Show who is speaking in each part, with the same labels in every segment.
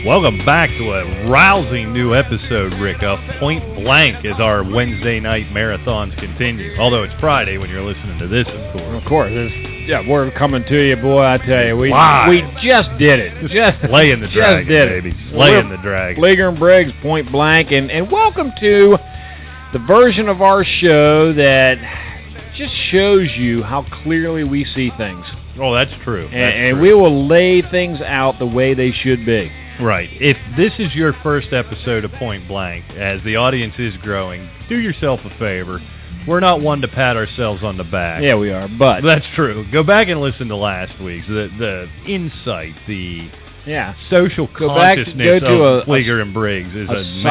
Speaker 1: Welcome back to a rousing new episode, Rick, of Point Blank as our Wednesday night marathons continue. Although it's Friday when you're listening to this, of course.
Speaker 2: Of course. We're coming to you, boy, I tell you. We just did it.
Speaker 1: Just laying the dragon, baby. Laying the dragon.
Speaker 2: Leaguer and Briggs, Point Blank, and welcome to the version of our show that just shows you how clearly we see things.
Speaker 1: Oh, that's true.
Speaker 2: And we will lay things out the way they should be.
Speaker 1: Right. If this is your first episode of Point Blank, as the audience is growing, do yourself a favor. We're not one to pat ourselves on the back.
Speaker 2: Yeah, we are, but...
Speaker 1: That's true. Go back and listen to last week's. The insight, the social consciousness of Leaguer and Briggs is amazing.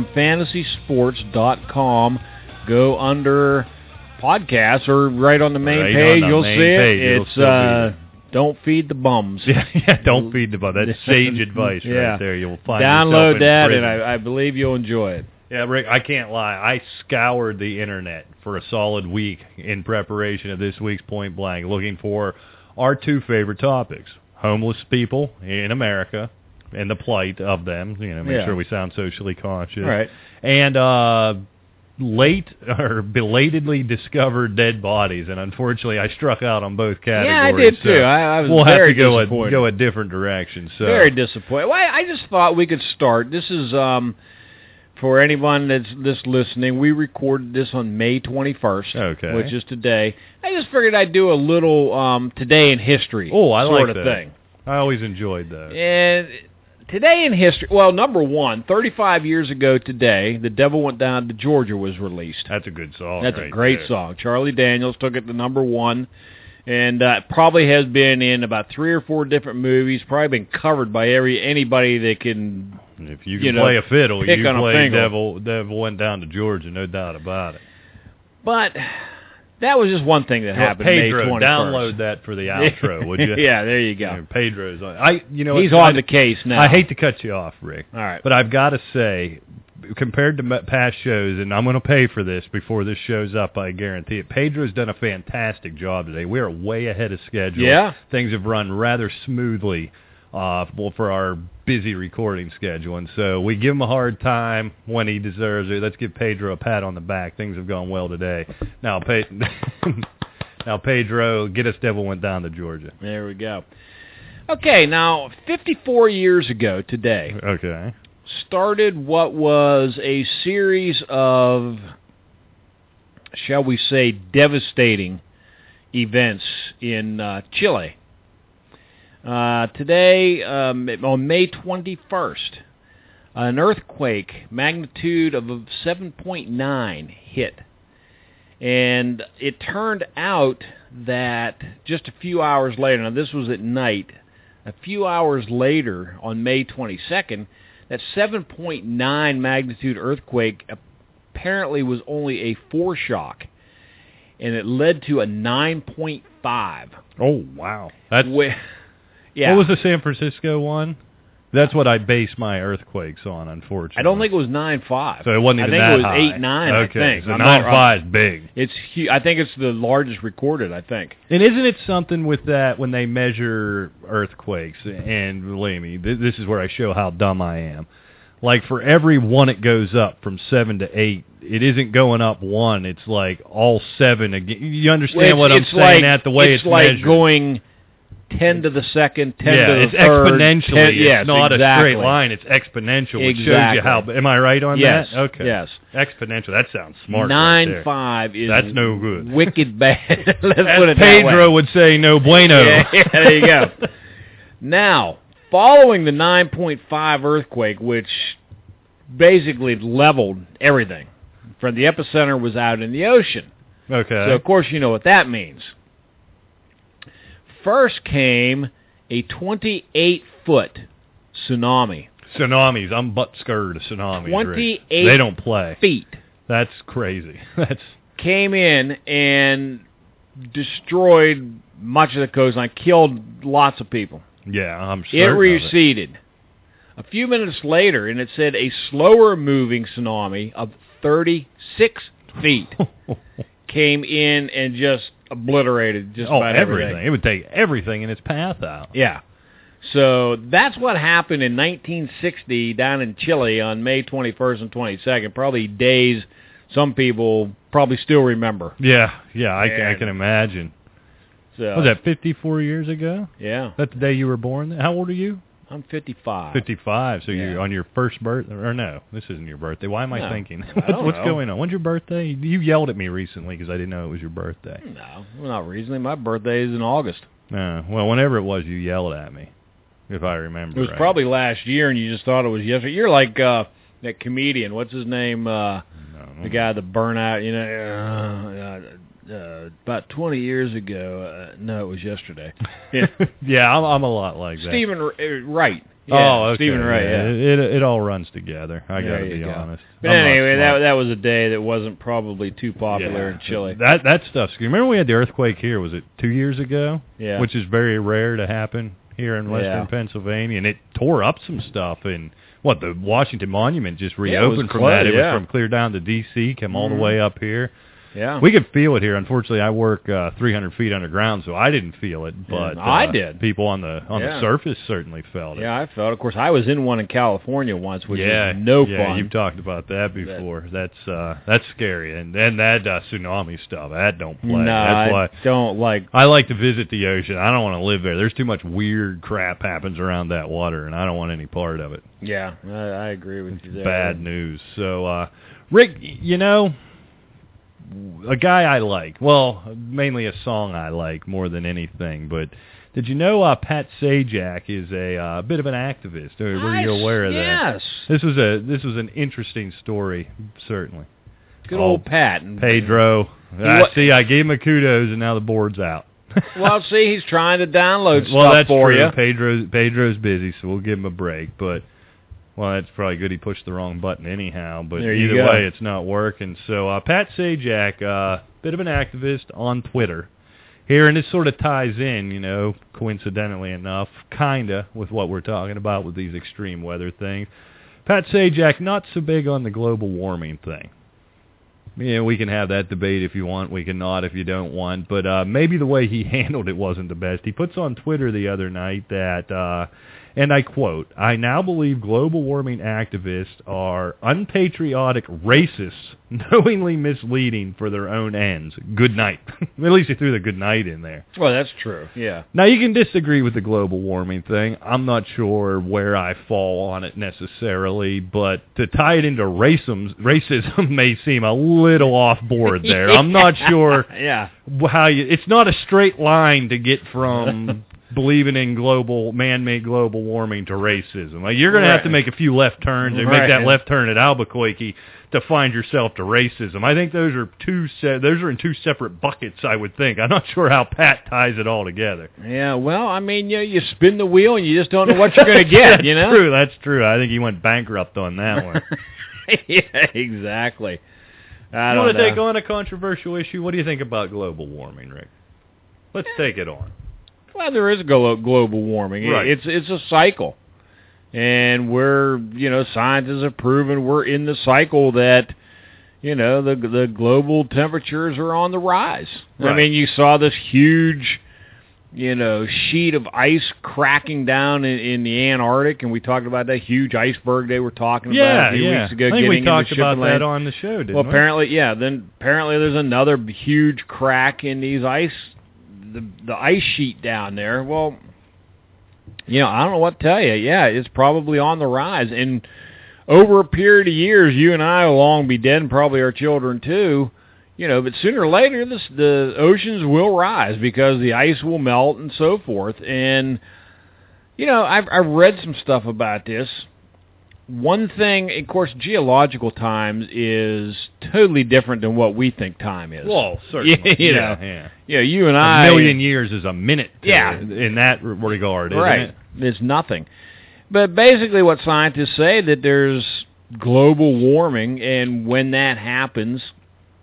Speaker 2: AsylumFantasySports.com. Go under podcasts or right on the main page. You'll see it. It's... Don't feed the bums.
Speaker 1: Yeah, don't feed the bums. That's sage advice right there. You'll find
Speaker 2: download that,
Speaker 1: prison.
Speaker 2: and I believe you'll enjoy it.
Speaker 1: Yeah, Rick, I can't lie. I scoured the internet for a solid week in preparation of this week's Point Blank, looking for our two favorite topics: homeless people in America and the plight of them. Make sure we sound socially conscious.
Speaker 2: Right.
Speaker 1: And late or belatedly discovered dead bodies, and unfortunately I struck out on both categories.
Speaker 2: Yeah, I did too. I was
Speaker 1: we'll
Speaker 2: very
Speaker 1: have to
Speaker 2: disappointed.
Speaker 1: go a different direction. So
Speaker 2: very disappointed. Well, I just thought we could start. This is for anyone that's listening. We recorded this on May 21st, which is today. I just figured I'd do a little today in history.
Speaker 1: Oh, I
Speaker 2: sort
Speaker 1: like
Speaker 2: of
Speaker 1: that
Speaker 2: thing.
Speaker 1: I always enjoyed that.
Speaker 2: And today in history, well, number one, 35 years ago today, The Devil Went Down to Georgia was released.
Speaker 1: That's a good song.
Speaker 2: That's a great song. Charlie Daniels took it to number one, and probably has been in about 3 or 4 different movies, probably been covered by anybody that can,
Speaker 1: if you can play a fiddle, you play
Speaker 2: Devil
Speaker 1: Went Down to Georgia, no doubt about it.
Speaker 2: But that was just one thing that happened.
Speaker 1: Pedro,
Speaker 2: May 21st.
Speaker 1: Download that for the outro, would you?
Speaker 2: Yeah, there you go.
Speaker 1: Pedro's on. He's
Speaker 2: on the case now.
Speaker 1: I hate to cut you off, Rick.
Speaker 2: All right,
Speaker 1: but I've got to say, compared to past shows, and I'm going to pay for this before this shows up, I guarantee it. Pedro's done a fantastic job today. We are way ahead of schedule.
Speaker 2: Yeah,
Speaker 1: things have run rather smoothly. For our busy recording schedule, and so we give him a hard time when he deserves it. Let's give Pedro a pat on the back. Things have gone well today. Now, Pedro, get us Devil Went Down to Georgia.
Speaker 2: There we go. Okay, now 54 years ago today, started what was a series of, shall we say, devastating events in Chile. Today, on May 21st, an earthquake magnitude of 7.9 hit. And it turned out that just a few hours later, now this was at night, a few hours later on May 22nd, that 7.9 magnitude earthquake apparently was only a foreshock. And it led to a 9.5.
Speaker 1: Oh, wow. That's...
Speaker 2: Yeah.
Speaker 1: What was the San Francisco one? That's what I base my earthquakes on, unfortunately.
Speaker 2: I don't think it was 9.5.
Speaker 1: So it wasn't even that high.
Speaker 2: I think it was 8.9, I think.
Speaker 1: So 9.5 is big.
Speaker 2: It's huge. I think it's the largest recorded, I think.
Speaker 1: And isn't it something with that when they measure earthquakes, and believe me, this is where I show how dumb I am. Like for every one it goes up from 7 to 8, it isn't going up 1. It's like all 7 again. You understand what I'm saying? The way it's measured.
Speaker 2: It's like going 10 to the second, 10 to the
Speaker 1: it's
Speaker 2: third.
Speaker 1: Exponentially. It's not
Speaker 2: exactly.
Speaker 1: A straight line. It's exponential. It shows you how. Am I right on
Speaker 2: that?
Speaker 1: Okay.
Speaker 2: Yes.
Speaker 1: Exponential. That sounds smart.
Speaker 2: 9.5 is
Speaker 1: that's no good.
Speaker 2: Wicked bad. Let's put it
Speaker 1: Pedro
Speaker 2: that way.
Speaker 1: would say no bueno.
Speaker 2: Yeah, there you go. Now, following the 9.5 earthquake, which basically leveled everything, from the epicenter was out in the ocean.
Speaker 1: Okay.
Speaker 2: So, of course, you know what that means. First came a 28-foot tsunami.
Speaker 1: Tsunamis. I'm butt scared of tsunamis.
Speaker 2: 28
Speaker 1: They don't play.
Speaker 2: feet.
Speaker 1: That's crazy.
Speaker 2: Came in and destroyed much of the coastline, killed lots of people.
Speaker 1: Yeah, I'm sure.
Speaker 2: It receded. A few minutes later, and it said a slower-moving tsunami of 36 feet came in and just obliterated just about everything.
Speaker 1: It would take everything in its path out.
Speaker 2: Yeah. So that's what happened in 1960 down in Chile on May 21st and 22nd. Probably days some people probably still remember.
Speaker 1: Yeah, I can imagine.
Speaker 2: So,
Speaker 1: was that 54 years ago?
Speaker 2: Yeah.
Speaker 1: That's the day you were born? How old are you?
Speaker 2: I'm 55.
Speaker 1: 55, so you're on your first birthday. Or no, this isn't your birthday. Why am I thinking? What's going on? When's your birthday? You yelled at me recently because I didn't know it was your birthday.
Speaker 2: No, well, not recently. My birthday is in August.
Speaker 1: Well, whenever it was, you yelled at me, if I remember.
Speaker 2: It was probably last year, and you just thought it was yesterday. You're like that comedian. What's his name? The guy that burned out. You know, about 20 years ago. No, it was yesterday. Yeah,
Speaker 1: yeah, I'm a lot like that.
Speaker 2: Stephen Wright. Yeah,
Speaker 1: okay.
Speaker 2: Stephen Wright. Yeah.
Speaker 1: It all runs together. I got to be honest.
Speaker 2: But anyway, that was a day that wasn't probably too popular in Chile.
Speaker 1: That stuff's. Remember we had the earthquake here? Was it 2 years ago?
Speaker 2: Yeah.
Speaker 1: Which is very rare to happen here in western Pennsylvania, and it tore up some stuff. And the Washington Monument just reopened from that. It was from clear down to D.C., came all the way up here.
Speaker 2: Yeah,
Speaker 1: we could feel it here. Unfortunately, I work 300 feet underground, so I didn't feel it. But
Speaker 2: I did.
Speaker 1: People on the surface certainly felt it.
Speaker 2: Yeah, I felt it. Of course, I was in one in California once, which is no fun.
Speaker 1: Yeah, you've talked about that before. That's scary, and that tsunami stuff, that don't play.
Speaker 2: No,
Speaker 1: that's why
Speaker 2: I don't like.
Speaker 1: I like to visit the ocean. I don't want to live there. There's too much weird crap happens around that water, and I don't want any part of it.
Speaker 2: Yeah, I agree with you there.
Speaker 1: Bad news. So, Rick, a guy I like, mainly a song I like more than anything, but did you know Pat Sajak is a bit of an activist? Were you aware of that?
Speaker 2: Yes.
Speaker 1: This was an interesting story, certainly.
Speaker 2: Good old Pat.
Speaker 1: Pedro. I gave him a kudos, and now the board's out.
Speaker 2: Well, see, he's trying to download stuff for you.
Speaker 1: Pedro's busy, so we'll give him a break, but... Well, that's probably good he pushed the wrong button anyhow, but either way, it's not working. So Pat Sajak, bit of an activist on Twitter here, and it sort of ties in, coincidentally enough, kind of, with what we're talking about with these extreme weather things. Pat Sajak, not so big on the global warming thing. Yeah, we can have that debate if you want. We can not if you don't want. But maybe the way he handled it wasn't the best. He puts on Twitter the other night that... and I quote, "I now believe global warming activists are unpatriotic racists, knowingly misleading for their own ends. Good night." At least he threw the good night in there.
Speaker 2: Well, that's true, yeah.
Speaker 1: Now, you can disagree with the global warming thing. I'm not sure where I fall on it necessarily, but to tie it into racism may seem a little off board there. I'm not sure how it's not a straight line to get from... believing in man-made global warming to racism. Like, you're going to have to make a few left turns and make that left turn at Albuquerque to find yourself to racism. I think those are in two separate buckets, I would think. I'm not sure how Pat ties it all together.
Speaker 2: Yeah, well, I mean, you spin the wheel and you just don't know what you're going to get,
Speaker 1: That's true. I think he went bankrupt on that one.
Speaker 2: Yeah, exactly.
Speaker 1: You want to take on a controversial issue? What do you think about global warming, Rick? Let's take it on.
Speaker 2: Well, there is global warming.
Speaker 1: Right.
Speaker 2: It's a cycle, and scientists have proven we're in the cycle that, the global temperatures are on the rise. Right. I mean, you saw this huge, sheet of ice cracking down in the Antarctic, and we talked about that huge iceberg they were talking about a few weeks ago.
Speaker 1: I think we talked about that on the show, didn't we?
Speaker 2: Well, apparently there's another huge crack in these the ice sheet down there. Well, I don't know what to tell you. Yeah, it's probably on the rise. And over a period of years, you and I will long be dead, and probably our children too, but sooner or later, the oceans will rise because the ice will melt and so forth. And, I've read some stuff about this. One thing, of course, geological time is totally different than what we think time is.
Speaker 1: Well, certainly.
Speaker 2: You and I...
Speaker 1: A million years is a minute in that regard, isn't it?
Speaker 2: It's nothing. But basically what scientists say, that there's global warming, and when that happens,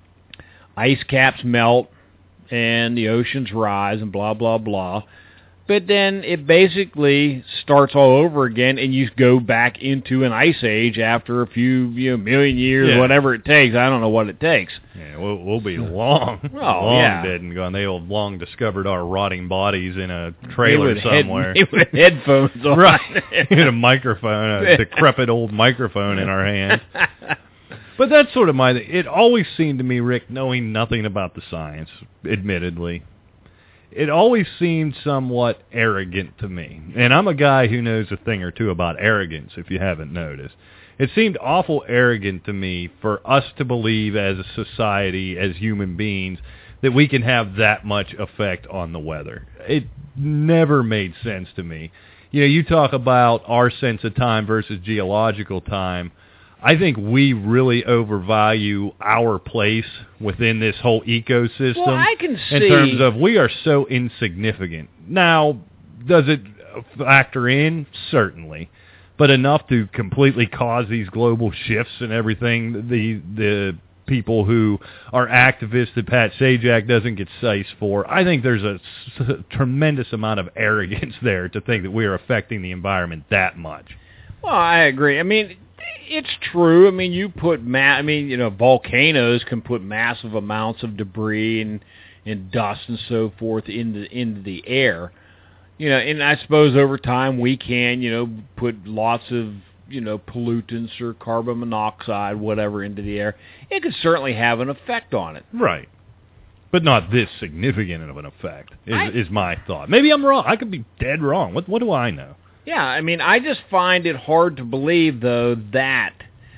Speaker 2: ice caps melt, and the oceans rise, and blah, blah, blah. but then it basically starts all over again, and you go back into an ice age after a few million years, whatever it takes. I don't know what it takes.
Speaker 1: Yeah, we'll be long dead and gone. They'll have long discovered our rotting bodies in a trailer somewhere.
Speaker 2: With headphones on.
Speaker 1: Right. In a microphone, a decrepit old microphone in our hand. But that's sort of it always seemed to me, Rick, knowing nothing about the science, admittedly, it always seemed somewhat arrogant to me. And I'm a guy who knows a thing or two about arrogance, if you haven't noticed. It seemed awful arrogant to me for us to believe as a society, as human beings, that we can have that much effect on the weather. It never made sense to me. You talk about our sense of time versus geological time. I think we really overvalue our place within this whole ecosystem.
Speaker 2: Well, I can see.
Speaker 1: In terms of we are so insignificant. Now, does it factor in? Certainly. But enough to completely cause these global shifts and everything. The people who are activists that Pat Sajak doesn't get sized for. I think there's a tremendous amount of arrogance there to think that we are affecting the environment that much.
Speaker 2: Well, I agree. I mean, it's true. I mean, volcanoes can put massive amounts of debris and dust and so forth into the air. And I suppose over time we can, put lots of, pollutants or carbon monoxide, whatever, into the air. It could certainly have an effect on it.
Speaker 1: Right. But not this significant of an effect, is my thought. Maybe I'm wrong. I could be dead wrong. What do I know?
Speaker 2: Yeah, I mean, I just find it hard to believe, though, that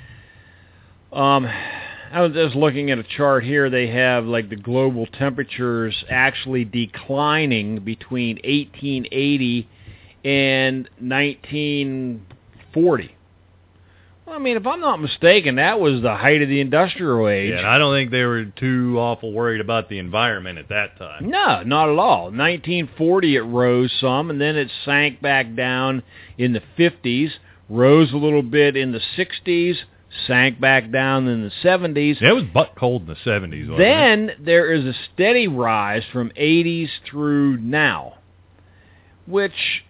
Speaker 2: I was just looking at a chart here. They have, like, the global temperatures actually declining between 1880 and 1940. Well, I mean, if I'm not mistaken, that was the height of the industrial age.
Speaker 1: Yeah, and I don't think they were too awful worried about the environment at that time.
Speaker 2: No, not at all. 1940 it rose some, and then it sank back down in the 50s, rose a little bit in the 60s, sank back down in the 70s.
Speaker 1: Yeah, it was butt cold in the 70s, wasn't
Speaker 2: then there is a steady rise from 80s through now, which,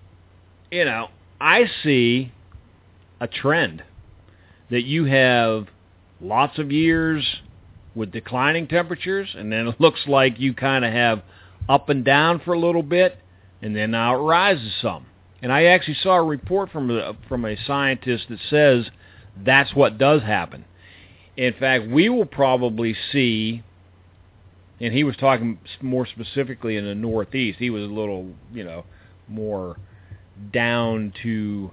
Speaker 2: I see a trend that you have lots of years with declining temperatures, and then it looks like you kind of have up and down for a little bit, and then now it rises some. And I actually saw a report from a scientist that says that's what does happen. In fact, we will probably see, and he was talking more specifically in the Northeast. He was a little, more down to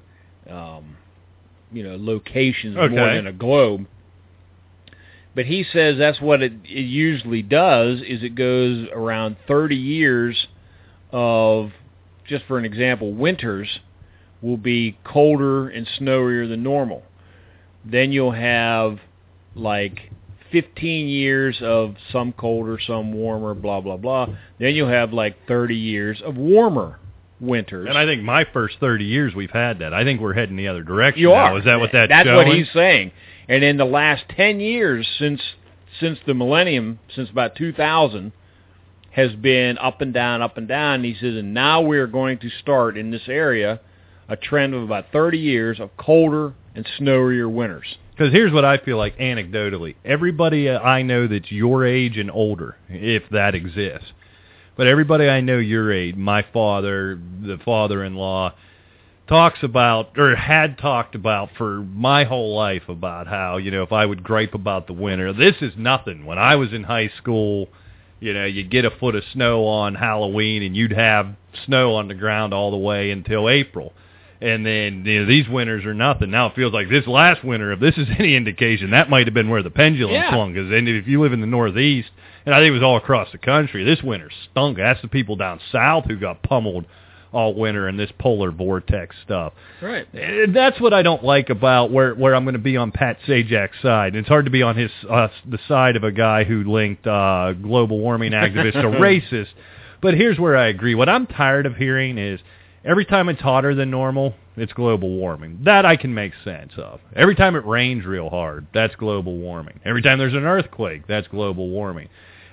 Speaker 2: locations more than a globe. But he says that's what it usually does, is it goes around 30 years of, just for an example, winters will be colder and snowier than normal. Then you'll have like 15 years of some colder, some warmer, blah, blah, blah. Then you'll have like 30 years of warmer winters.
Speaker 1: And I think my first 30 years we've had that. I think we're heading the other direction
Speaker 2: you
Speaker 1: now.
Speaker 2: Are.
Speaker 1: Is that what that's
Speaker 2: That's
Speaker 1: showing?
Speaker 2: what he's saying. And in the last 10 years since the millennium, since about 2000, has been up and down, up and down. And he says, and now we're going to start in this area a trend of about 30 years of colder and snowier winters.
Speaker 1: Because here's what I feel like anecdotally. Everybody I know that's your age and older, if that exists, but everybody I know your age, my father, the father-in-law, talks about, or had talked about for my whole life about how, if I would gripe about the winter, this is nothing. When I was in high school, you'd get a foot of snow on Halloween and you'd have snow on the ground all the way until April. And then, these winters are nothing. Now it feels like this last winter, if this is any indication, that might have been where the pendulum swung. Because if you live in the Northeast, and I think it was all across the country, this winter stunk. That's the people down south who got pummeled all winter in this polar vortex stuff.
Speaker 2: Right.
Speaker 1: That's what I don't like about where I'm going to be on Pat Sajak's side. It's hard to be on the side of a guy who linked global warming activists to racist. But here's where I agree. What I'm tired of hearing is, every time it's hotter than normal, it's global warming. That I can make sense of. Every time it rains real hard, that's global warming. Every time there's an earthquake, that's global warming.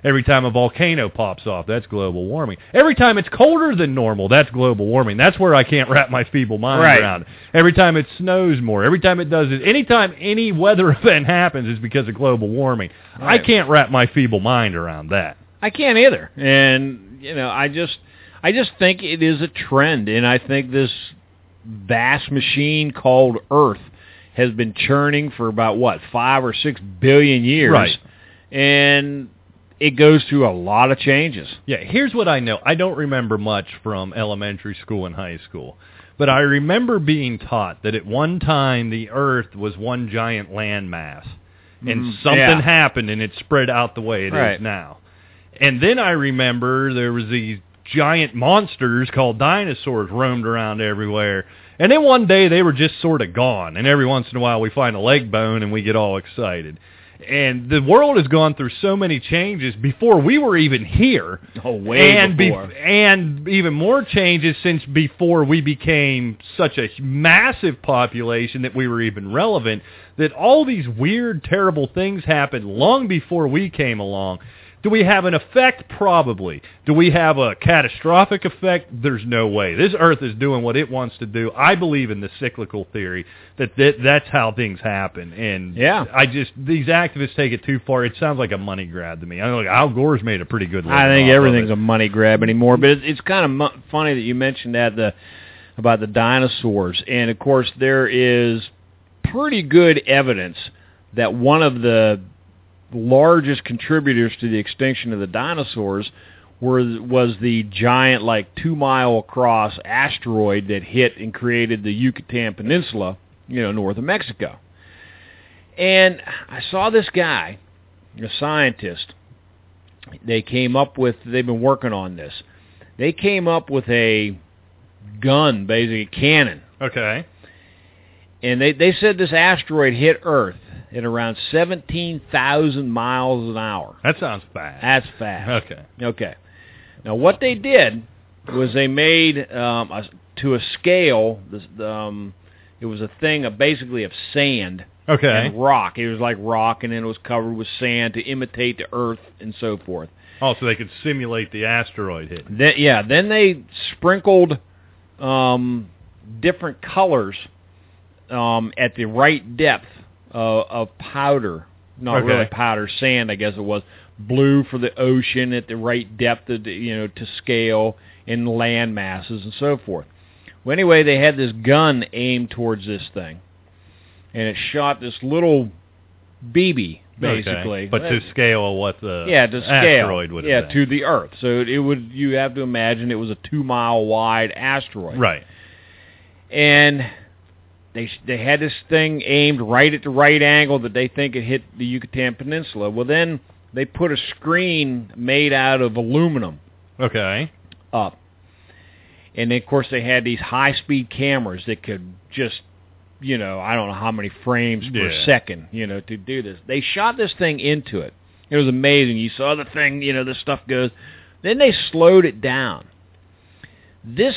Speaker 1: Every time a volcano pops off, that's global warming. Every time it's colder than normal, that's global warming. That's where I can't wrap my feeble mind around it. Every time it snows more, every time it does it, anytime any weather event happens is because of global warming.
Speaker 2: Right.
Speaker 1: I can't wrap my feeble mind around that.
Speaker 2: I can't either. And, I just think it is a trend, and I think this vast machine called Earth has been churning for about, 5 or 6 billion years.
Speaker 1: Right.
Speaker 2: And it goes through a lot of changes.
Speaker 1: Yeah, here's what I know. I don't remember much from elementary school and high school, but I remember being taught that at one time the Earth was one giant landmass, and something happened and it spread out the way it is now. And then I remember there was these giant monsters called dinosaurs roamed around everywhere. And then one day they were just sort of gone. And every once in a while we find a leg bone and we get all excited. And the world has gone through so many changes before we were even here.
Speaker 2: Oh, way before.
Speaker 1: And even more changes since before we became such a massive population that we were even relevant, that all these weird, terrible things happened long before we came along. Do we have an effect? Probably. Do we have a catastrophic effect? There's no way. This Earth is doing what it wants to do. I believe in the cyclical theory that's how things happen. And these activists take it too far. It sounds like a money grab to me. I know Al Gore's made a pretty good living.
Speaker 2: I think everything's a money grab anymore. But it's kind of funny that you mentioned that about the dinosaurs. And of course, there is pretty good evidence that one of the largest contributors to the extinction of the dinosaurs was the giant, 2-mile across asteroid that hit and created the Yucatan Peninsula, north of Mexico. And I saw this guy, a scientist. They've been working on this. They came up with a gun, basically a cannon.
Speaker 1: Okay.
Speaker 2: And they said this asteroid hit Earth at around 17,000 miles an hour.
Speaker 1: That sounds fast.
Speaker 2: That's fast.
Speaker 1: Okay.
Speaker 2: Now, what they did was they made, to a scale, it was a thing basically of sand and rock. It was like rock, and then it was covered with sand to imitate the Earth and so forth.
Speaker 1: Oh, so they could simulate the asteroid hit.
Speaker 2: Then they sprinkled different colors at the right depth of powder, not really powder, sand, I guess it was. Blue for the ocean at the right depth, to scale, in land masses and so forth. Well, anyway, they had this gun aimed towards this thing, and it shot this little BB, basically.
Speaker 1: Okay. But to scale what the asteroid would have been.
Speaker 2: To the Earth. So you have to imagine it was a 2-mile wide asteroid.
Speaker 1: Right.
Speaker 2: And they had this thing aimed right at the right angle that they think it hit the Yucatan Peninsula. Well, then they put a screen made out of aluminum up. And, of course, they had these high-speed cameras that could just, I don't know how many frames per second, to do this. They shot this thing into it. It was amazing. You saw the thing, this stuff goes. Then they slowed it down. This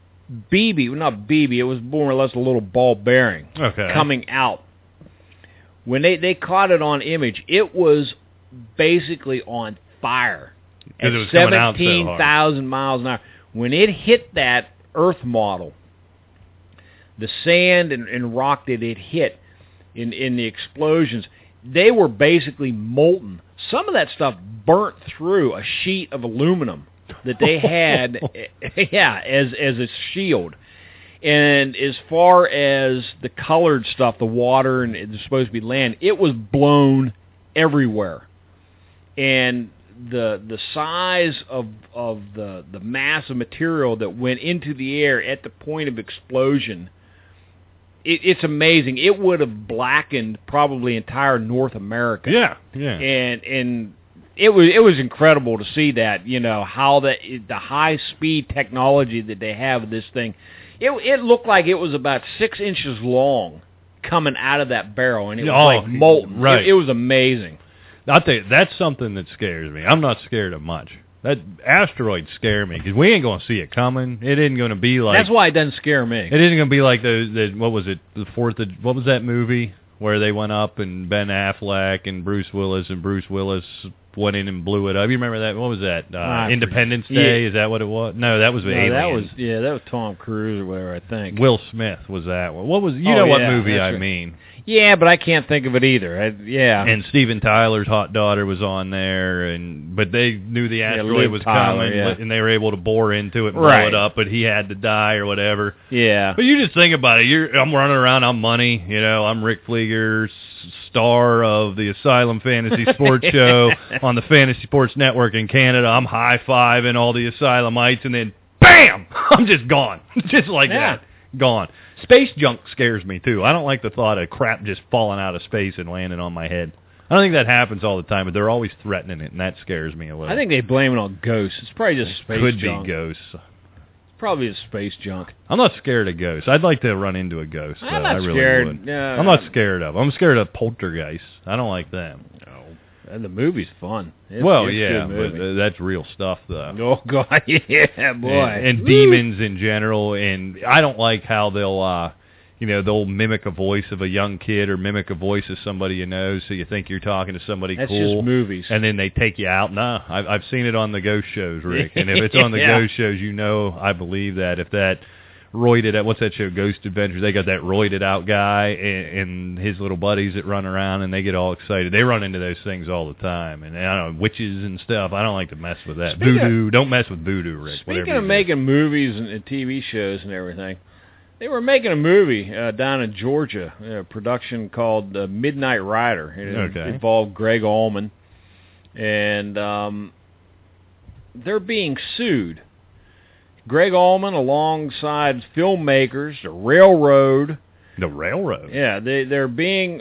Speaker 2: it was more or less a little ball bearing coming out. When they caught it on image, it was basically on fire at 17,000 miles an hour. When it hit that Earth model, the sand and rock that it hit in the explosions, they were basically molten. Some of that stuff burnt through a sheet of aluminum that they had, as a shield. And as far as the colored stuff, the water, and it's supposed to be land, it was blown everywhere. And the size of the mass of material that went into the air at the point of explosion, it's amazing. It would have blackened probably entire North America.
Speaker 1: Yeah.
Speaker 2: And it was incredible to see that, how the high speed technology that they have with this thing. It looked like it was about 6 inches long coming out of that barrel, and it was molten.
Speaker 1: Right.
Speaker 2: It was amazing.
Speaker 1: I'll tell you, that's something that scares me. I'm not scared of much. That asteroids scare me because we ain't going to see it coming. It isn't going to be like.
Speaker 2: That's why it doesn't scare me.
Speaker 1: It isn't going to be like what was it? What was that movie where they went up and Ben Affleck and Bruce Willis went in and blew it up. You remember that? What was that?
Speaker 2: I
Speaker 1: Independence
Speaker 2: forget.
Speaker 1: Day?
Speaker 2: Yeah.
Speaker 1: Is that what it was? No, that was Alien.
Speaker 2: That was Tom Cruise or whatever, I think.
Speaker 1: Will Smith was that one. What was? You know what movie I mean?
Speaker 2: Yeah, but I can't think of it either.
Speaker 1: And Steven Tyler's hot daughter was on there, but they knew the asteroid was coming, and they were able to bore into it and blow it up, but he had to die or whatever.
Speaker 2: Yeah.
Speaker 1: But you just think about it. I'm running around, I'm Money, I'm Rick Flieger, star of the Asylum Fantasy Sports Show on the Fantasy Sports Network in Canada. I'm high-fiving all the Asylumites, and then, bam! I'm just gone. Just like that. Gone. Space junk scares me, too. I don't like the thought of crap just falling out of space and landing on my head. I don't think that happens all the time, but they're always threatening it, and that scares me a little.
Speaker 2: I think they blame it on ghosts. It's probably just space junk.
Speaker 1: Could be ghosts.
Speaker 2: Probably a space junk.
Speaker 1: I'm not scared of ghosts. I'd like to run into a ghost.
Speaker 2: I'm not
Speaker 1: really
Speaker 2: scared.
Speaker 1: Would.
Speaker 2: No,
Speaker 1: I'm not scared of. I'm scared of poltergeists. I don't like them.
Speaker 2: No. And the movie's fun. It's
Speaker 1: but that's real stuff, though.
Speaker 2: Oh, God, yeah, boy.
Speaker 1: And demons in general, and I don't like how they'll mimic a voice of a young kid or mimic a voice of somebody you know, so you think you're talking to somebody
Speaker 2: That's
Speaker 1: cool.
Speaker 2: That's just movies.
Speaker 1: And then they take you out. No, I've seen it on the ghost shows, Rick. And if it's on the ghost shows, I believe that. If that roided out, what's that show, Ghost Adventures, they got that roided out guy and his little buddies that run around, and they get all excited. They run into those things all the time. And I don't know, witches and stuff. I don't like to mess with that. Voodoo. Don't mess with voodoo, Rick.
Speaker 2: Speaking of making movies and TV shows and everything, they were making a movie down in Georgia, a production called Midnight Rider. It involved Greg Allman, and they're being sued. Greg Allman, alongside filmmakers, the Railroad.
Speaker 1: The Railroad?
Speaker 2: Yeah, they're being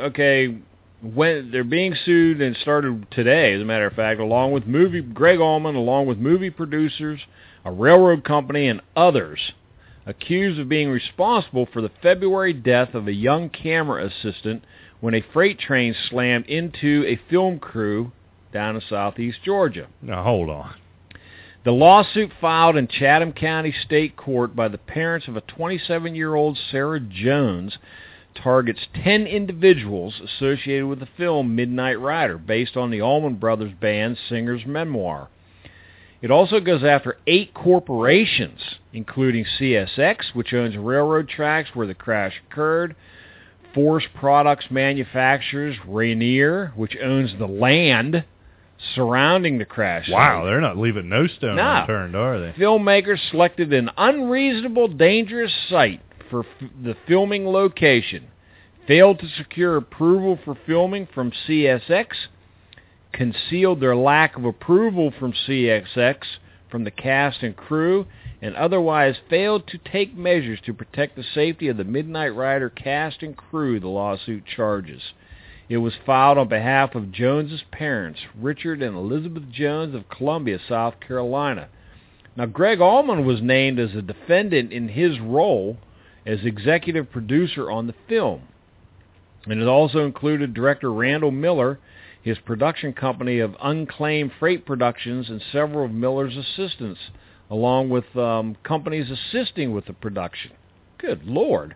Speaker 2: they're being sued and started today, as a matter of fact, Greg Allman, along with movie producers, a railroad company, and others, accused of being responsible for the February death of a young camera assistant when a freight train slammed into a film crew down in southeast Georgia.
Speaker 1: Now, hold on.
Speaker 2: The lawsuit filed in Chatham County State Court by the parents of a 27-year-old Sarah Jones targets 10 individuals associated with the film Midnight Rider, based on the Allman Brothers Band singer's memoir. It also goes after 8 corporations, including CSX, which owns railroad tracks where the crash occurred, Forest Products Manufacturers, Rainier, which owns the land surrounding the crash.
Speaker 1: Wow, they're not leaving no stone unturned, are they?
Speaker 2: Filmmakers selected an unreasonable, dangerous site for the filming location, failed to secure approval for filming from CSX, concealed their lack of approval from CSX from the cast and crew, and otherwise failed to take measures to protect the safety of the Midnight Rider cast and crew, the lawsuit charges. It was filed on behalf of Jones's parents, Richard and Elizabeth Jones of Columbia, South Carolina. Now, Greg Allman was named as a defendant in his role as executive producer on the film. And it also included director Randall Miller, his production company of Unclaimed Freight Productions, and several of Miller's assistants, along with companies assisting with the production. Good Lord.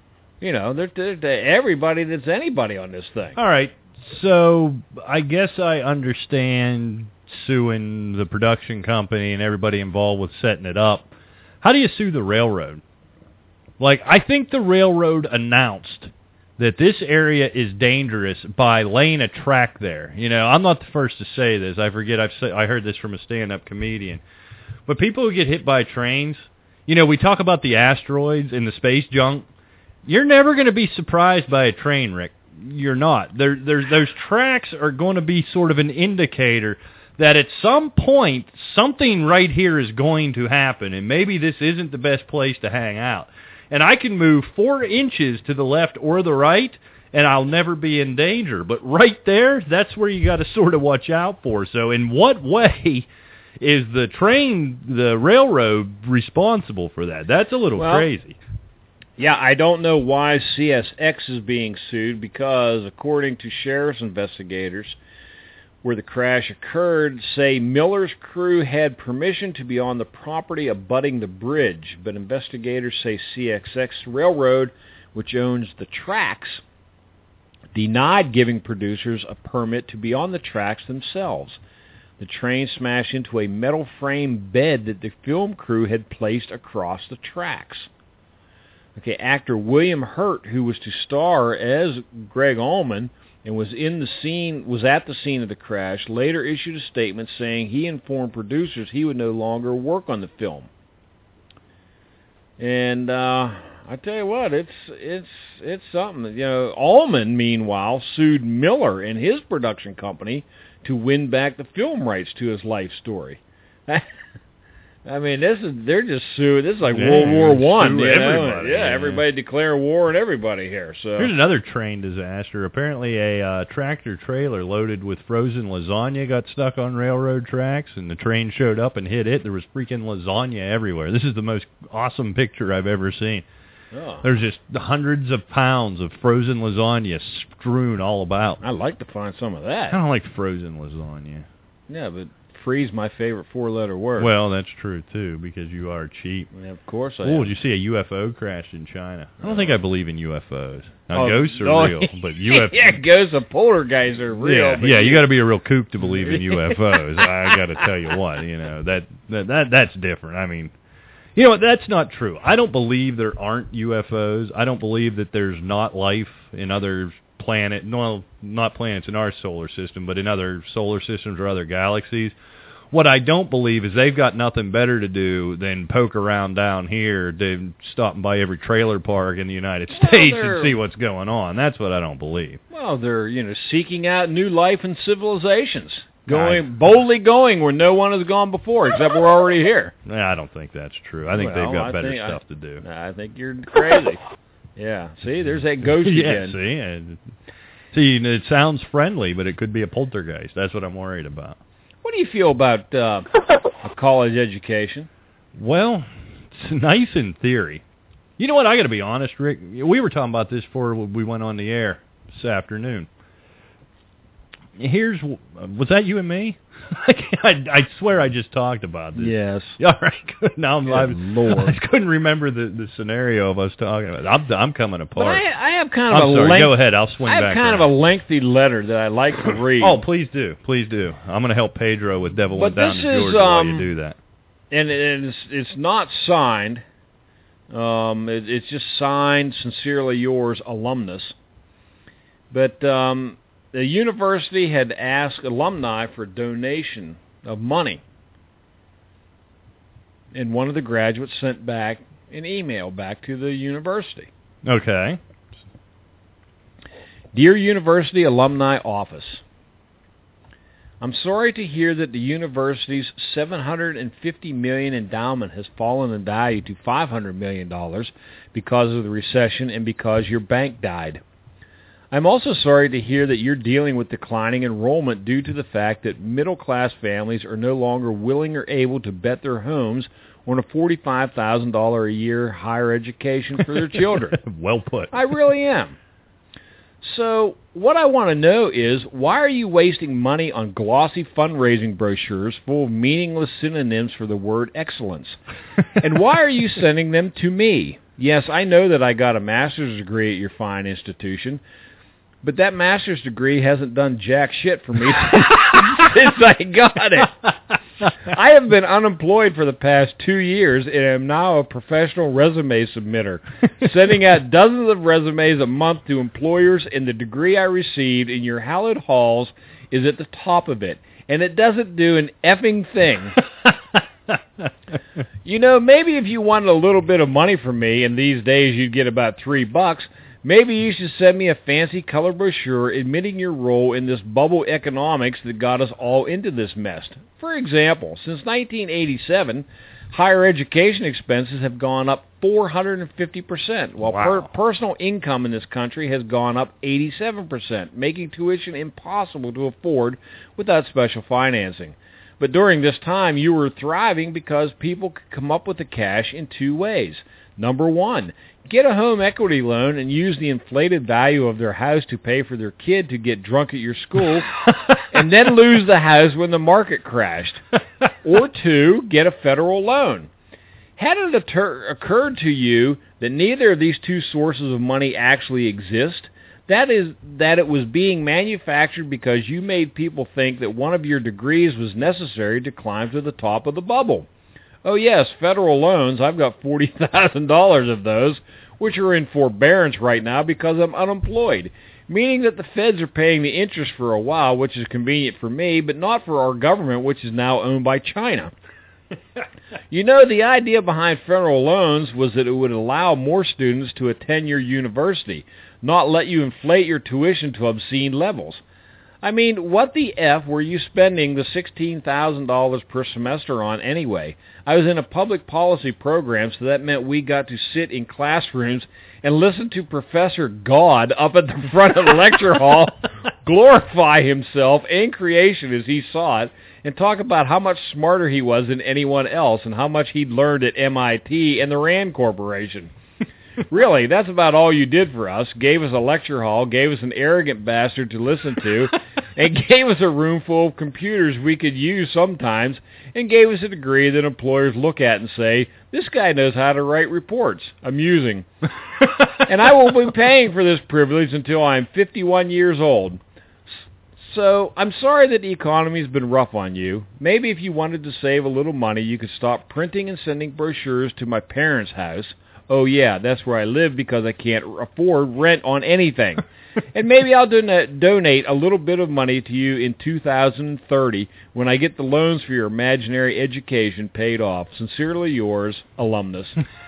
Speaker 2: They're everybody that's anybody on this thing.
Speaker 1: All right, so I guess I understand suing the production company and everybody involved with setting it up. How do you sue the railroad? I think the railroad announced that this area is dangerous by laying a track there. I'm not the first to say this. I forget I heard this from a stand-up comedian. But people who get hit by trains, we talk about the asteroids and the space junk. You're never going to be surprised by a train, Rick. You're not. Those tracks are going to be sort of an indicator that at some point, something right here is going to happen, and maybe this isn't the best place to hang out. And I can move 4 inches to the left or the right, and I'll never be in danger. But right there, that's where you got to sort of watch out for. So in what way is the railroad responsible for that? That's a little crazy.
Speaker 2: Yeah, I don't know why CSX is being sued because, according to sheriff's investigators, where the crash occurred, say Miller's crew had permission to be on the property abutting the bridge, but investigators say CSX Railroad, which owns the tracks, denied giving producers a permit to be on the tracks themselves. The train smashed into a metal frame bed that the film crew had placed across the tracks. Okay, actor William Hurt, who was to star as Greg Allman and was at the scene of the crash, later issued a statement saying he informed producers he would no longer work on the film. And I tell you what, it's something. You know, Allman, meanwhile, sued Miller and his production company to win back the film rights to his life story. I mean, they're just suing. This is like World War One.
Speaker 1: Everybody,
Speaker 2: everybody declaring war on everybody here. So
Speaker 1: here's another train disaster. Apparently, a tractor trailer loaded with frozen lasagna got stuck on railroad tracks, and the train showed up and hit it. There was freaking lasagna everywhere. This is the most awesome picture I've ever seen.
Speaker 2: Oh.
Speaker 1: There's just hundreds of pounds of frozen lasagna strewn all about.
Speaker 2: I'd like to find some of that.
Speaker 1: I don't like frozen lasagna.
Speaker 2: Yeah, but freeze my favorite four-letter word.
Speaker 1: Well, that's true, too, because you are cheap.
Speaker 2: Yeah, of course I
Speaker 1: am.
Speaker 2: am.
Speaker 1: Did you see a UFO crash in China? I don't think I believe in UFOs. Now, ghosts are real, but UFOs...
Speaker 2: Yeah, ghosts and poltergeists are real.
Speaker 1: Yeah, you got to be a real kook to believe in UFOs. I got to tell you what, that's different. I mean... You know what, that's not true. I don't believe there aren't UFOs. I don't believe that there's not life in other planets, well, not planets in our solar system, but in other solar systems or other galaxies. What I don't believe is they've got nothing better to do than poke around down here, than stopping by every trailer park in the United States and see what's going on. That's what I don't believe.
Speaker 2: Well, they're, seeking out new life and civilizations. Boldly going where no one has gone before, except we're already here.
Speaker 1: I don't think that's true. I think they've got better stuff to do.
Speaker 2: I think you're crazy. Yeah, see, there's that ghost again.
Speaker 1: See, it sounds friendly, but it could be a poltergeist. That's what I'm worried about.
Speaker 2: What do you feel about a college education?
Speaker 1: Well, it's nice in theory. You know what, I got to be honest, Rick. We were talking about this before we went on the air this afternoon. Was that you and me? I swear I just talked about this.
Speaker 2: Yes.
Speaker 1: All right, good. Now I just couldn't remember the scenario of us talking about it. I'm coming apart.
Speaker 2: But I have kind of
Speaker 1: go ahead. I'll swing back.
Speaker 2: I have kind of a lengthy letter that I like to read.
Speaker 1: Oh, please do. Please do. I'm going to help Pedro with Devil Went Down to Georgia while you do that.
Speaker 2: And it's not signed. It's just signed, Sincerely Yours, Alumnus. But... the university had asked alumni for a donation of money. And one of the graduates sent back an email back to the university.
Speaker 1: Okay.
Speaker 2: Dear University Alumni Office, I'm sorry to hear that the university's $750 million endowment has fallen in value to $500 million because of the recession and because your bank died. I'm also sorry to hear that you're dealing with declining enrollment due to the fact that middle-class families are no longer willing or able to bet their homes on a $45,000 a year higher education for their children.
Speaker 1: Well put.
Speaker 2: I really am. So what I want to know is, why are you wasting money on glossy fundraising brochures full of meaningless synonyms for the word excellence? And why are you sending them to me? Yes, I know that I got a master's degree at your fine institution, but that master's degree hasn't done jack shit for me since I got it. I have been unemployed for the past 2 years and am now a professional resume submitter, sending out dozens of resumes a month to employers, and the degree I received in your hallowed halls is at the top of it, and it doesn't do an effing thing. Maybe if you wanted a little bit of money from me, and these days you'd get about $3, maybe you should send me a fancy color brochure admitting your role in this bubble economics that got us all into this mess. For example, since 1987, higher education expenses have gone up 450%, while personal income in this country has gone up 87%, making tuition impossible to afford without special financing. But during this time, you were thriving because people could come up with the cash in 2 ways. Number 1, get a home equity loan and use the inflated value of their house to pay for their kid to get drunk at your school and then lose the house when the market crashed. Or 2, get a federal loan. Had it occurred to you that neither of these 2 sources of money actually exist, That is that it was being manufactured because you made people think that one of your degrees was necessary to climb to the top of the bubble. Oh yes, federal loans, I've got $40,000 of those, which are in forbearance right now because I'm unemployed, meaning that the feds are paying the interest for a while, which is convenient for me, but not for our government, which is now owned by China. You know, the idea behind federal loans was that it would allow more students to attend your university, not let you inflate your tuition to obscene levels. I mean, what the F were you spending the $16,000 per semester on anyway? I was in a public policy program, so that meant we got to sit in classrooms and listen to Professor God up at the front of the lecture hall glorify himself and creation as he saw it, and talk about how much smarter he was than anyone else and how much he'd learned at MIT and the Rand Corporation. Really, that's about all you did for us. Gave us a lecture hall, gave us an arrogant bastard to listen to, and gave us a room full of computers we could use sometimes, and gave us a degree that employers look at and say, this guy knows how to write reports. Amusing. And I will be paying for this privilege until I'm 51 years old. So, I'm sorry that the economy's been rough on you. Maybe if you wanted to save a little money, you could stop printing and sending brochures to my parents' house. Oh, yeah, that's where I live because I can't afford rent on anything. And maybe I'll donate a little bit of money to you in 2030 when I get the loans for your imaginary education paid off. Sincerely yours, alumnus.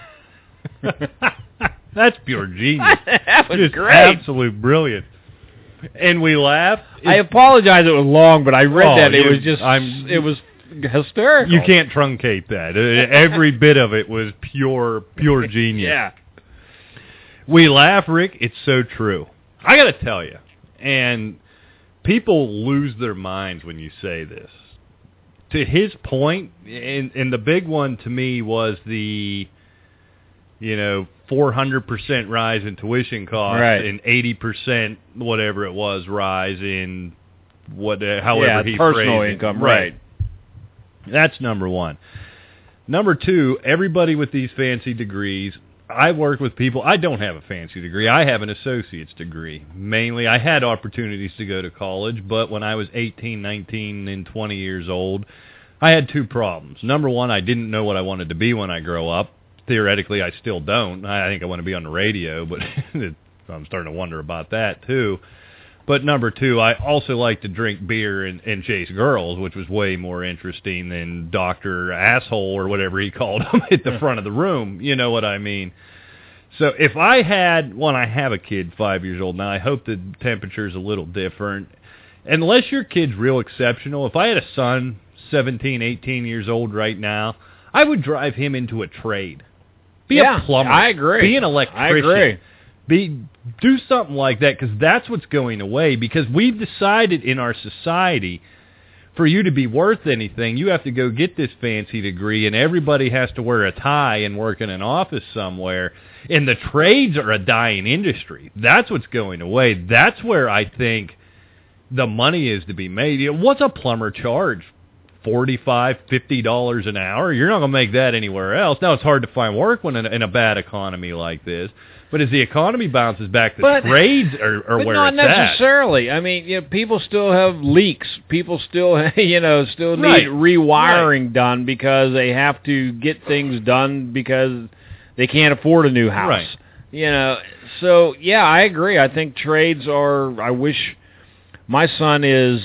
Speaker 1: That's pure genius.
Speaker 2: That was
Speaker 1: just
Speaker 2: great.
Speaker 1: Absolute brilliant. And we laughed.
Speaker 2: I apologize it was long, but I read that. It was just, it was hysterical.
Speaker 1: You can't truncate that. Every bit of it was pure genius.
Speaker 2: Yeah.
Speaker 1: We laugh, Rick. It's so true. I got to tell you, and people lose their minds when you say this. To his point, and the big one to me was the, 400% rise in tuition costs,
Speaker 2: right,
Speaker 1: and 80% whatever it was rise in however he
Speaker 2: personal
Speaker 1: phrased
Speaker 2: income,
Speaker 1: it. Right. That's number one. Number two, everybody with these fancy degrees, I work with people, I don't have a fancy degree, I have an associate's degree. Mainly, I had opportunities to go to college, but when I was 18, 19, and 20 years old, I had two problems. Number one, I didn't know what I wanted to be when I grow up. Theoretically, I still don't. I think I want to be on the radio, but I'm starting to wonder about that, too. But number two, I also like to drink beer and chase girls, which was way more interesting than Dr. Asshole or whatever he called him at the front of the room. You know what I mean? So if I had, I have a kid 5 years old now. I hope the temperature's a little different. Unless your kid's real exceptional, if I had a son, 17, 18 years old right now, I would drive him into a trade. Be a plumber.
Speaker 2: I agree.
Speaker 1: Be an electrician.
Speaker 2: I agree.
Speaker 1: Do something like that, because that's what's going away. Because we've decided in our society, for you to be worth anything, you have to go get this fancy degree, and everybody has to wear a tie and work in an office somewhere. And the trades are a dying industry. That's what's going away. That's where I think the money is to be made. What's a plumber charge? $45, $50 an hour? You're not going to make that anywhere else. Now, it's hard to find work when in a bad economy like this. But as the economy bounces back, the trades are where it's at. But
Speaker 2: not necessarily. I mean, people still have leaks. People still, still need rewiring done because they have to get things done because they can't afford a new house.
Speaker 1: Right.
Speaker 2: So, yeah, I agree. I think trades are, I wish my son is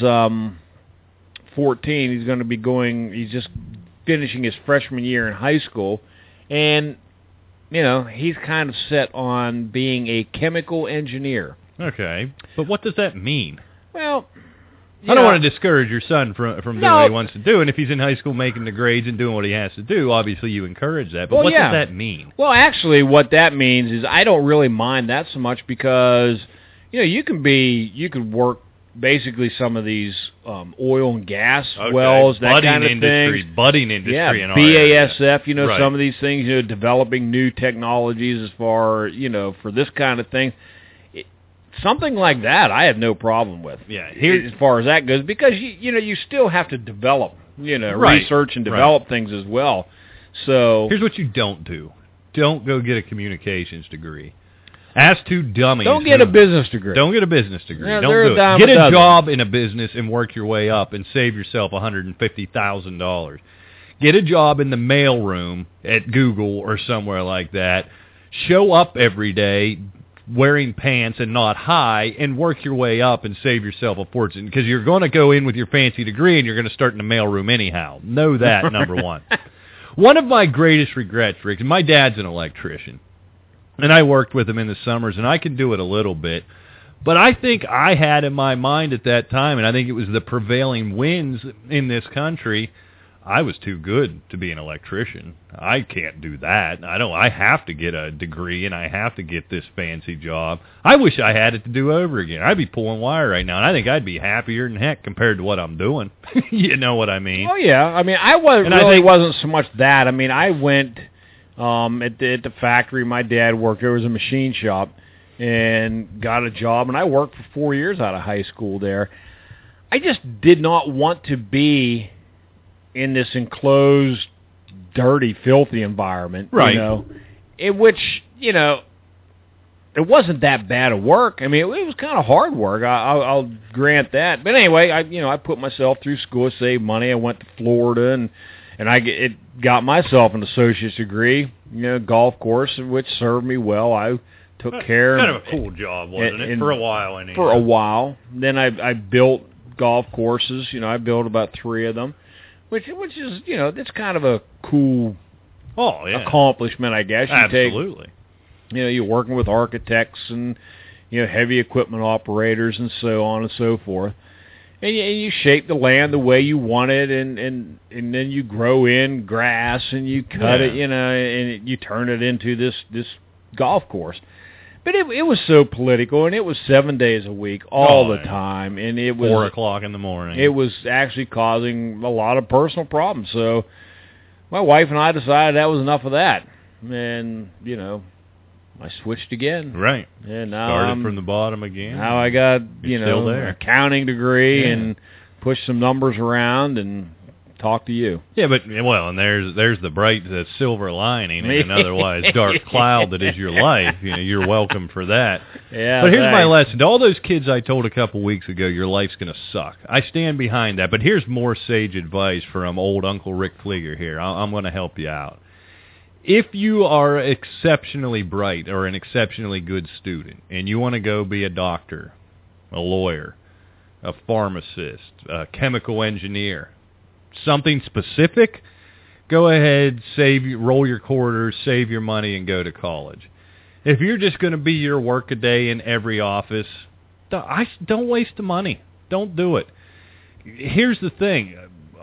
Speaker 2: 14. He's going to be he's just finishing his freshman year in high school. And he's kind of set on being a chemical engineer.
Speaker 1: Okay. But what does that mean?
Speaker 2: Well,
Speaker 1: I don't want to discourage your son from doing what he wants to do. And if he's in high school making the grades and doing what he has to do, obviously you encourage that. But what does that mean? Well,
Speaker 2: actually, what that means is I don't really mind that so much because, you could work basically some of these oil and gas wells, that kind of thing.
Speaker 1: Budding industry in our
Speaker 2: BASF, some of these things, developing new technologies as far, for this kind of thing. Something like that I have no problem with.
Speaker 1: Yeah.
Speaker 2: As far as that goes, because, you still have to develop, research and develop things as well. So
Speaker 1: here's what you don't do. Don't go get a communications degree. Ask two dummies.
Speaker 2: Don't get a business degree.
Speaker 1: Don't get a business degree.
Speaker 2: Yeah,
Speaker 1: Don't do it. Get a job in a business and work your way up and save yourself $150,000. Get a job in the mailroom at Google or somewhere like that. Show up every day wearing pants and not high, and work your way up and save yourself a fortune, because you're going to go in with your fancy degree and you're going to start in the mailroom anyhow. Know that, number one. One of my greatest regrets, Rick, my dad's an electrician, and I worked with him in the summers, and I can do it a little bit, but I think I had in my mind at that time, and I think it was the prevailing winds in this country, I was too good to be an electrician. I can't do that. I have to get a degree, and I have to get this fancy job. I wish I had it to do over again. I'd be pulling wire right now, and I think I'd be happier than heck compared to what I'm doing. You know what I mean?
Speaker 2: Oh, yeah. I mean, I wasn't so much that. I mean, I went at the factory my dad worked. There was a machine shop, and got a job, and I worked for 4 years out of high school there. I just did not want to be in this enclosed, dirty, filthy environment,
Speaker 1: right?
Speaker 2: You know, in which, you know, it wasn't that bad of work. I mean, it was kind of hard work. I'll grant that. But anyway, I put myself through school, saved money. I went to Florida, and I got myself an associate's degree, golf course, which served me well. I took care.
Speaker 1: Kind of a cool job, wasn't it? For a while, anyway.
Speaker 2: For a while. Then I built golf courses. I built about 3 of them. Which is, that's kind of a cool accomplishment, I guess.
Speaker 1: Absolutely.
Speaker 2: You're working with architects and, heavy equipment operators and so on and so forth. And you shape the land the way you want it, and then you grow in grass and you cut it, and you turn it into this golf course. But it was so political, and it was 7 days a week, all the time, and it was
Speaker 1: 4 o'clock in the morning.
Speaker 2: It was actually causing a lot of personal problems. So my wife and I decided that was enough of that, and I switched again.
Speaker 1: Right.
Speaker 2: And now
Speaker 1: started from the bottom again.
Speaker 2: Now I got
Speaker 1: still there.
Speaker 2: An accounting degree and pushed some numbers around and talk to you.
Speaker 1: Yeah, but and there's the silver lining in an otherwise dark cloud that is your life. You're welcome for that.
Speaker 2: Yeah.
Speaker 1: But here's my lesson to all those kids I told a couple weeks ago. Your life's gonna suck. I stand behind that. But here's more sage advice from old Uncle Rick Flieger here. I'm going to help you out. If you are exceptionally bright or an exceptionally good student, and you want to go be a doctor, a lawyer, a pharmacist, a chemical engineer, something specific, go ahead, roll your quarters, save your money, and go to college. If you're just going to be your work-a-day in every office, don't waste the money. Don't do it. Here's the thing.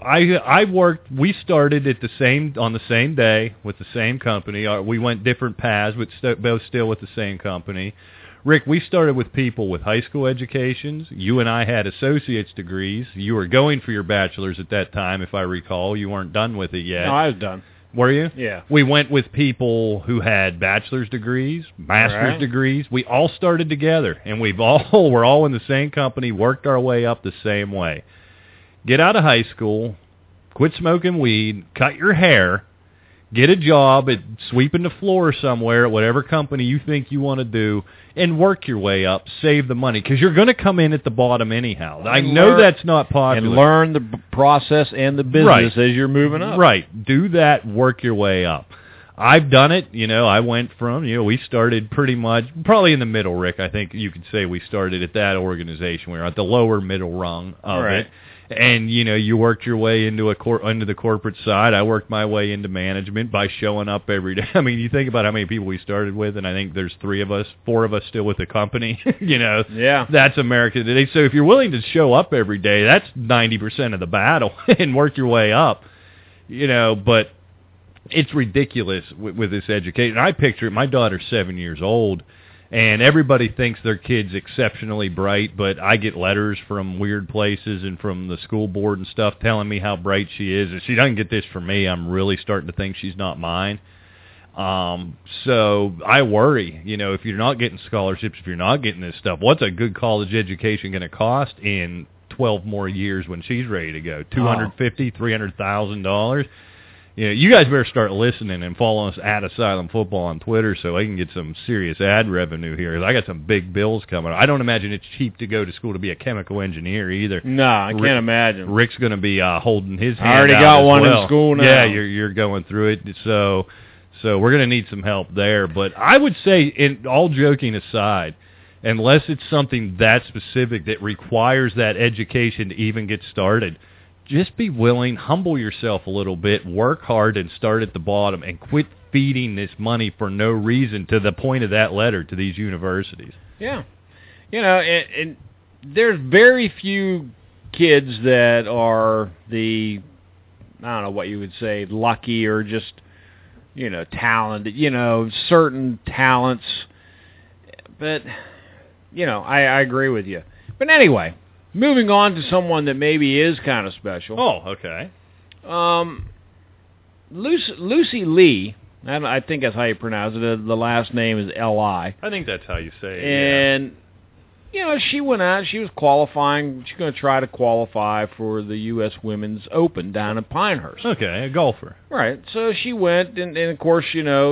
Speaker 1: We started on the same day with the same company. We went different paths, but both still with the same company. Rick, we started with people with high school educations. You and I had associate's degrees. You were going for your bachelor's at that time, if I recall. You weren't done with it yet.
Speaker 2: No, I was done.
Speaker 1: Were you?
Speaker 2: Yeah.
Speaker 1: We went with people who had bachelor's degrees, master's degrees. We all started together, and we're all in the same company, worked our way up the same way. Get out of high school, quit smoking weed, cut your hair, get a job at sweeping the floor somewhere at whatever company you think you want to do, and work your way up, save the money, because you're going to come in at the bottom anyhow. I know that's not popular.
Speaker 2: And learn the process and the business as you're moving up.
Speaker 1: Right. Do that, work your way up. I've done it. I went from, we started pretty much, probably in the middle, Rick. I think you could say we started at that organization. We were at the lower middle rung of it. And, you worked your way into the corporate side. I worked my way into management by showing up every day. I mean, you think about how many people we started with, and I think there's 4 of us still with the company.
Speaker 2: Yeah.
Speaker 1: That's America today. So if you're willing to show up every day, that's 90% of the battle and work your way up. But it's ridiculous with this education. I picture it. My daughter's 7 years old. And everybody thinks their kid's exceptionally bright, but I get letters from weird places and from the school board and stuff telling me how bright she is. If she doesn't get this from me, I'm really starting to think she's not mine. So I worry, if you're not getting scholarships, if you're not getting this stuff, what's a good college education going to cost in 12 more years when she's ready to go? $250,000, $300,000? you guys better start listening and following us at Asylum Football on Twitter so I can get some serious ad revenue here. I got some big bills coming. I don't imagine it's cheap to go to school to be a chemical engineer either.
Speaker 2: No, I can't imagine.
Speaker 1: Rick's going to be holding his hand
Speaker 2: I already
Speaker 1: out
Speaker 2: got
Speaker 1: as
Speaker 2: one
Speaker 1: well.
Speaker 2: in school now.
Speaker 1: Yeah, you're going through it. So we're going to need some help there. But I would say, in all joking aside, unless it's something that specific that requires that education to even get started, just be willing, humble yourself a little bit, work hard, and start at the bottom, and quit feeding this money for no reason to the point of that letter to these universities.
Speaker 2: Yeah. And there's very few kids that are I don't know what you would say, lucky or just, talented, certain talents. But, I agree with you. But anyway, moving on to someone that maybe is kind of special.
Speaker 1: Oh, okay.
Speaker 2: Lucy Lee, I think that's how you pronounce it. The last name is L.I.
Speaker 1: I think that's how you say it.
Speaker 2: And, she went out. She was qualifying. She's going to try to qualify for the U.S. Women's Open down in Pinehurst.
Speaker 1: Okay, a golfer.
Speaker 2: Right. So she went, and of course,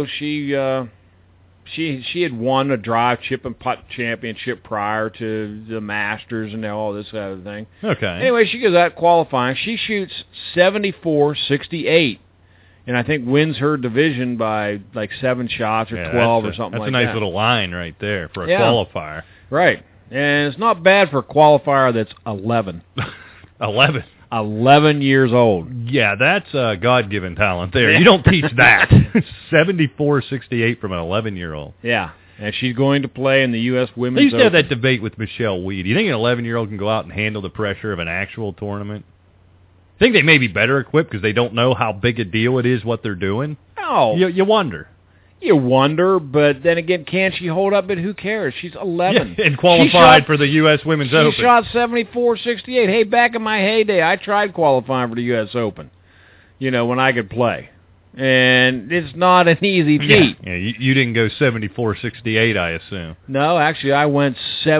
Speaker 2: she had won a drive, chip, and putt championship prior to the Masters and all this kind of thing.
Speaker 1: Okay.
Speaker 2: Anyway, she goes out qualifying. She shoots 74-68, and I think wins her division by like 7 shots or 12 or something like that.
Speaker 1: That's a nice little line right there for a qualifier.
Speaker 2: Right. And it's not bad for a qualifier that's 11.
Speaker 1: 11.
Speaker 2: 11 years old.
Speaker 1: Yeah, that's a God-given talent there. You don't teach that. 74-68 from an 11-year-old.
Speaker 2: Yeah, and she's going to play in the U.S. Women's Open.
Speaker 1: They used to have that debate with Michelle Weed. Do you think an 11-year-old can go out and handle the pressure of an actual tournament? I think they may be better equipped because they don't know how big a deal it is what they're doing.
Speaker 2: Oh.
Speaker 1: You wonder.
Speaker 2: You wonder, but then again, can she hold up? But who cares? She's 11.
Speaker 1: Yeah, and qualified for the U.S. Women's Open.
Speaker 2: She shot 74-68. Hey, back in my heyday, I tried qualifying for the U.S. Open, when I could play. And it's not an easy feat.
Speaker 1: Yeah, you didn't go 74-68, I assume.
Speaker 2: No, actually, I went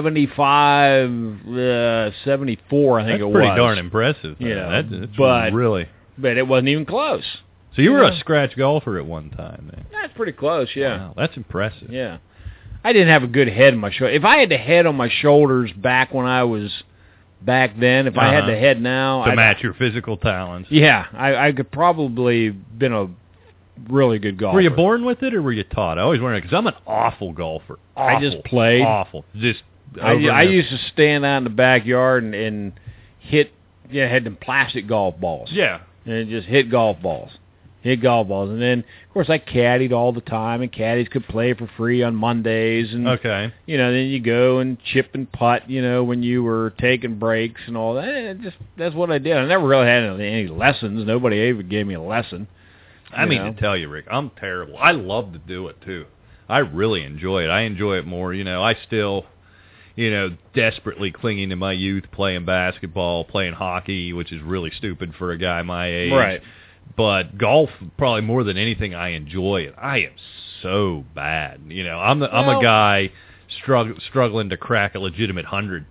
Speaker 2: 75-74, I think it was.
Speaker 1: That's pretty darn impressive. That's really.
Speaker 2: But it wasn't even close.
Speaker 1: So you were a scratch golfer at one time, then?
Speaker 2: That's pretty close, yeah.
Speaker 1: Wow, that's impressive.
Speaker 2: Yeah. I didn't have a good head on my shoulder. If I had the head on my shoulders back when I was back then, if I had the head now...
Speaker 1: To match your physical talents.
Speaker 2: Yeah, I could probably been a really good golfer.
Speaker 1: Were you born with it or were you taught? I always wonder, because I'm an awful golfer. Awful,
Speaker 2: I just played.
Speaker 1: Awful.
Speaker 2: I used to stand out in the backyard and hit, had them plastic golf balls.
Speaker 1: Yeah.
Speaker 2: And just hit golf balls. And then, of course, I caddied all the time, and caddies could play for free on Mondays. And,
Speaker 1: okay.
Speaker 2: Then you go and chip and putt, when you were taking breaks and all that. And that's what I did. I never really had any lessons. Nobody ever gave me a lesson.
Speaker 1: I mean to tell you, Rick, I'm terrible. I love to do it, too. I really enjoy it. I enjoy it more. I still, desperately clinging to my youth, playing basketball, playing hockey, which is really stupid for a guy my age.
Speaker 2: Right.
Speaker 1: But golf, probably more than anything, I enjoy it. I am so bad. I'm a guy struggling to crack a legitimate 100.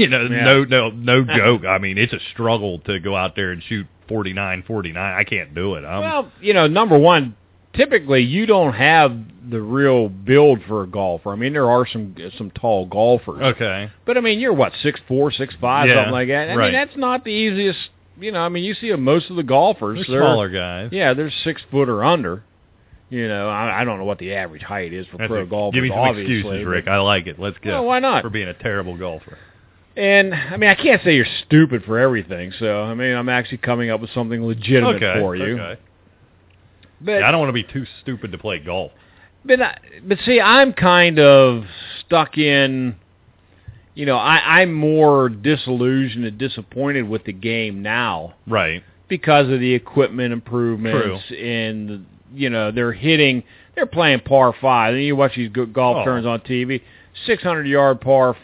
Speaker 1: No joke. I mean, it's a struggle to go out there and shoot 49. I can't do it.
Speaker 2: Number one, typically you don't have the real build for a golfer. I mean, there are some tall golfers.
Speaker 1: Okay.
Speaker 2: But I mean, you're what, 6'4", 6'5", something like that. I mean, that's not the easiest. You see most of the golfers.
Speaker 1: They're smaller guys.
Speaker 2: Yeah, they're 6 foot or under. I don't know what the average height is for pro golfers.
Speaker 1: Give me some
Speaker 2: obviously,
Speaker 1: excuses, Rick. I like it. Let's go.
Speaker 2: Well, why not?
Speaker 1: For being a terrible golfer.
Speaker 2: And, I mean, I can't say you're stupid for everything, so, I mean, I'm actually coming up with something legitimate for you.
Speaker 1: Okay.
Speaker 2: But
Speaker 1: I don't want to be too stupid to play golf.
Speaker 2: But see, I'm kind of stuck in... I'm more disillusioned and disappointed with the game now.
Speaker 1: Right.
Speaker 2: Because of the equipment improvements.
Speaker 1: True.
Speaker 2: And, they're playing par 5. And you watch these golf turns on TV, 600-yard par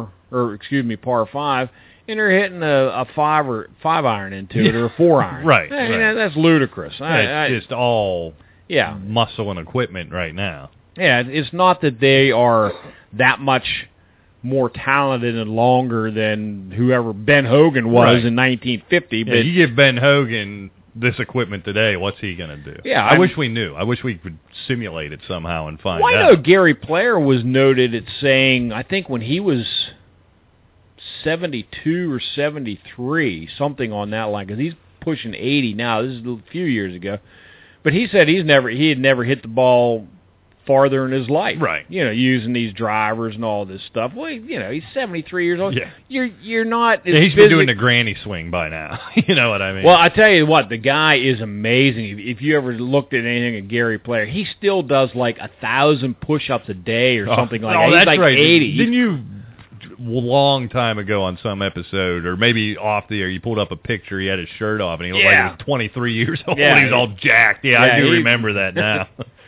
Speaker 2: 5, and they're hitting a 5 iron into it or a 4 iron.
Speaker 1: Right.
Speaker 2: I mean, that's ludicrous.
Speaker 1: It's just all muscle and equipment right now.
Speaker 2: Yeah, it's not that they are that much more talented and longer than whoever Ben Hogan was in 1950. But
Speaker 1: you give Ben Hogan this equipment today, what's he going to do?
Speaker 2: Yeah,
Speaker 1: I wish we knew. I wish we could simulate it somehow and find out.
Speaker 2: I know Gary Player was noted at saying, I think when he was 72 or 73, something on that line, because he's pushing 80 now. This is a few years ago. But he said he had never hit the ball farther in his life.
Speaker 1: Right.
Speaker 2: Using these drivers and all this stuff. Well, he's 73 years old.
Speaker 1: Yeah.
Speaker 2: You're not as
Speaker 1: he's been doing the granny swing by now. You know what I mean?
Speaker 2: Well, I tell you what, the guy is amazing. If you ever looked at anything of Gary Player, he still does like 1,000 push-ups a day or something like that. He's
Speaker 1: that's
Speaker 2: like
Speaker 1: right.
Speaker 2: 80.
Speaker 1: Didn't you, a long time ago on some episode, or maybe off the air, you pulled up a picture, he had his shirt off, and he looked like he was 23 years old.
Speaker 2: Yeah.
Speaker 1: He was all jacked. Yeah, I do remember that now.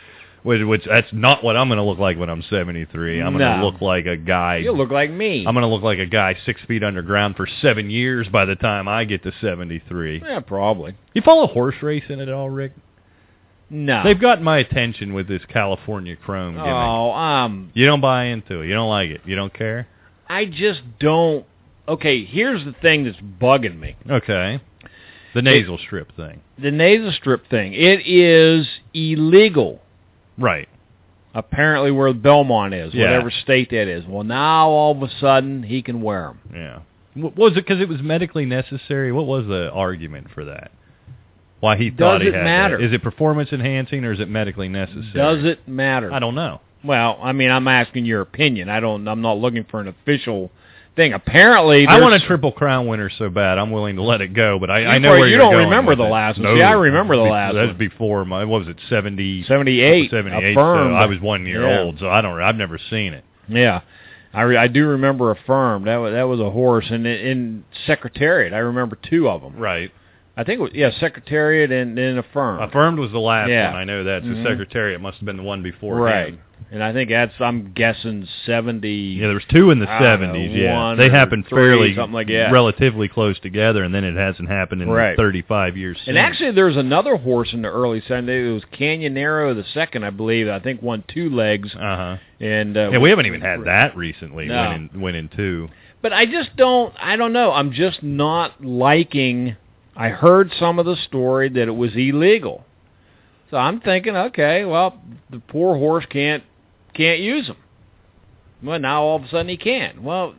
Speaker 1: Which that's not what I'm going to look like when I'm 73. I'm going to look like a guy.
Speaker 2: You'll look like me.
Speaker 1: I'm going to look like a guy 6 feet underground for 7 years by the time I get to 73.
Speaker 2: Yeah, probably.
Speaker 1: You follow horse racing at all, Rick?
Speaker 2: No.
Speaker 1: They've gotten my attention with this California Chrome gimmick.
Speaker 2: Oh,
Speaker 1: You don't buy into it. You don't like it. You don't care?
Speaker 2: I just don't. Okay, here's the thing that's bugging me.
Speaker 1: Okay. The nasal strip thing.
Speaker 2: The nasal strip thing. It is illegal.
Speaker 1: Right.
Speaker 2: Apparently where Belmont is,
Speaker 1: Yeah.
Speaker 2: whatever state that is. Well, now all of a sudden he can wear them.
Speaker 1: Yeah. Was it because it was medically necessary? What was the argument for that? Why he thought he had
Speaker 2: Does it matter?
Speaker 1: that? Is it performance enhancing or is it medically necessary?
Speaker 2: Does it matter?
Speaker 1: I don't know.
Speaker 2: Well, I mean, I'm asking your opinion. I'm not looking for an official thing. Apparently,
Speaker 1: I want a Triple Crown winner so bad. I'm willing to let it go, but I know where
Speaker 2: you
Speaker 1: you're
Speaker 2: don't
Speaker 1: going
Speaker 2: remember
Speaker 1: with
Speaker 2: the
Speaker 1: it.
Speaker 2: last one.
Speaker 1: No,
Speaker 2: See, I remember the last
Speaker 1: That's
Speaker 2: one.
Speaker 1: before my. What was it? 78.
Speaker 2: 78. Affirmed.
Speaker 1: So I was 1 year old, so I've never seen it.
Speaker 2: Yeah. I do remember Affirmed. That was a horse, and in Secretariat, I remember two of them.
Speaker 1: Right.
Speaker 2: I think it was Secretariat and then Affirmed.
Speaker 1: Affirmed was the last
Speaker 2: Yeah.
Speaker 1: one. I know that. So Secretariat must have been the one before.
Speaker 2: Right.
Speaker 1: him.
Speaker 2: And I think I'm guessing 70.
Speaker 1: Yeah, there was two in the 70s. Yeah, they happened fairly
Speaker 2: something like that.
Speaker 1: relatively close together, and then it hasn't happened in 35 years.
Speaker 2: And actually, there's another horse in the early 70s. It was Canyonero II, I believe. I think won 2 legs.
Speaker 1: Uh-huh.
Speaker 2: And
Speaker 1: we haven't even had that recently.
Speaker 2: No.
Speaker 1: Went in 2.
Speaker 2: But I don't know. I'm just not liking. I heard some of the story that it was illegal. So I'm thinking, okay, well, the poor horse can't use them. Well, now all of a sudden he can. Well,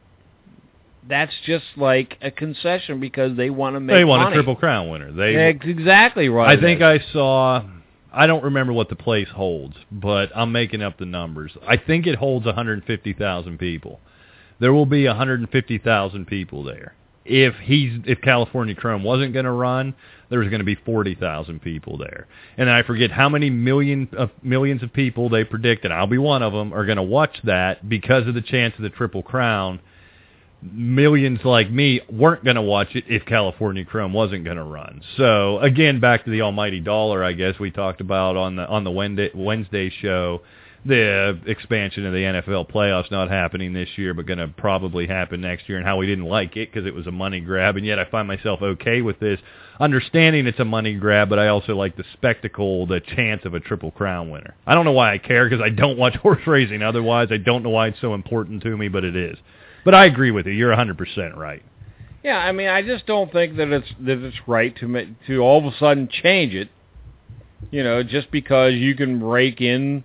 Speaker 2: that's just like a concession because they want to make money.
Speaker 1: They want a Triple Crown winner.
Speaker 2: That's exactly right.
Speaker 1: I think I saw, I don't remember what the place holds, but I'm making up the numbers. I think it holds 150,000 people. There will be 150,000 people there. If California Chrome wasn't going to run, there was going to be 40,000 people there. And I forget how many millions of people they predict, and I'll be one of them, are going to watch that because of the chance of the Triple Crown. Millions like me weren't going to watch it if California Chrome wasn't going to run. So, again, back to the almighty dollar, I guess, we talked about on the Wednesday show. The expansion of the NFL playoffs not happening this year, but going to probably happen next year, and how we didn't like it because it was a money grab, and yet I find myself okay with this, understanding it's a money grab, but I also like the spectacle, the chance of a Triple Crown winner. I don't know why I care because I don't watch horse racing otherwise. I don't know why it's so important to me, but it is. But I agree with you. You're 100% right.
Speaker 2: Yeah, I mean, I just don't think that it's right to all of a sudden change it, just because you can rake in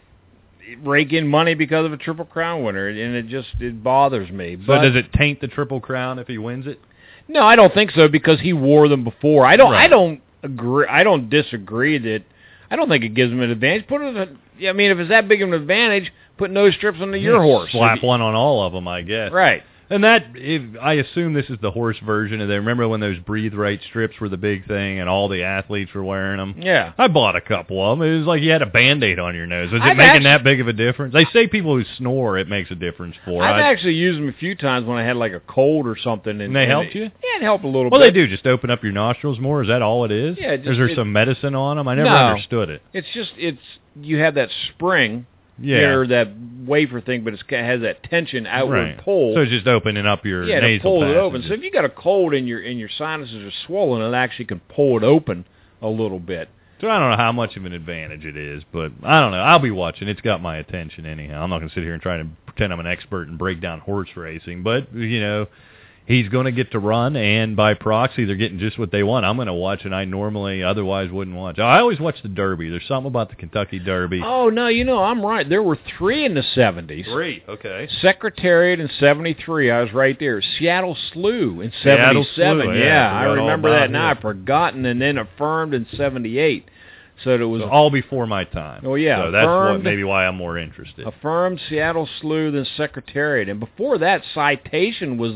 Speaker 2: money because of a Triple Crown winner, and it bothers me.
Speaker 1: So does it taint the Triple Crown if he wins it?
Speaker 2: No, I don't think so because he wore them before. I don't agree. I don't disagree that. I don't think it gives him an advantage. If it's that big of an advantage, put nose strips onto your horse.
Speaker 1: Slap one on all of them, I guess.
Speaker 2: Right.
Speaker 1: And I assume this is the horse version of that. Remember when those Breathe Right strips were the big thing and all the athletes were wearing them?
Speaker 2: Yeah.
Speaker 1: I bought a couple of them. It was like you had a Band-Aid on your nose. Was it making that big of a difference? They say people who snore, it makes a difference for.
Speaker 2: I've actually used them a few times when I had like a cold or something. And
Speaker 1: they helped you?
Speaker 2: Yeah, it helped a little bit.
Speaker 1: Well, they do. Just open up your nostrils more? Is that all it is?
Speaker 2: Yeah.
Speaker 1: Is there some medicine on them? I never understood it.
Speaker 2: It's just, you have that spring.
Speaker 1: Yeah.
Speaker 2: Or that wafer thing, but it has that tension outward pull.
Speaker 1: So it's just opening up your nasal
Speaker 2: to pull
Speaker 1: passages.
Speaker 2: it open. So if you got a cold and your sinuses are swollen, it actually can pull it open a little bit.
Speaker 1: So I don't know how much of an advantage it is, but I don't know. I'll be watching. It's got my attention anyhow. I'm not going to sit here and try to pretend I'm an expert and break down horse racing, but he's going to get to run, and by proxy, they're getting just what they want. I'm going to watch, and I normally otherwise wouldn't watch. I always watch the Derby. There's something about the Kentucky Derby.
Speaker 2: Oh, no, I'm right. There were 3 in the 70s.
Speaker 1: 3, okay.
Speaker 2: Secretariat in 73. I was right there. Seattle Slew in 77.
Speaker 1: Slew,
Speaker 2: yeah, I remember that now. I've forgotten, and then Affirmed in 78. So it was
Speaker 1: all before my time.
Speaker 2: Oh, yeah.
Speaker 1: So that's maybe why I'm more interested.
Speaker 2: Affirmed, Seattle Slew, then Secretariat. And before that, Citation was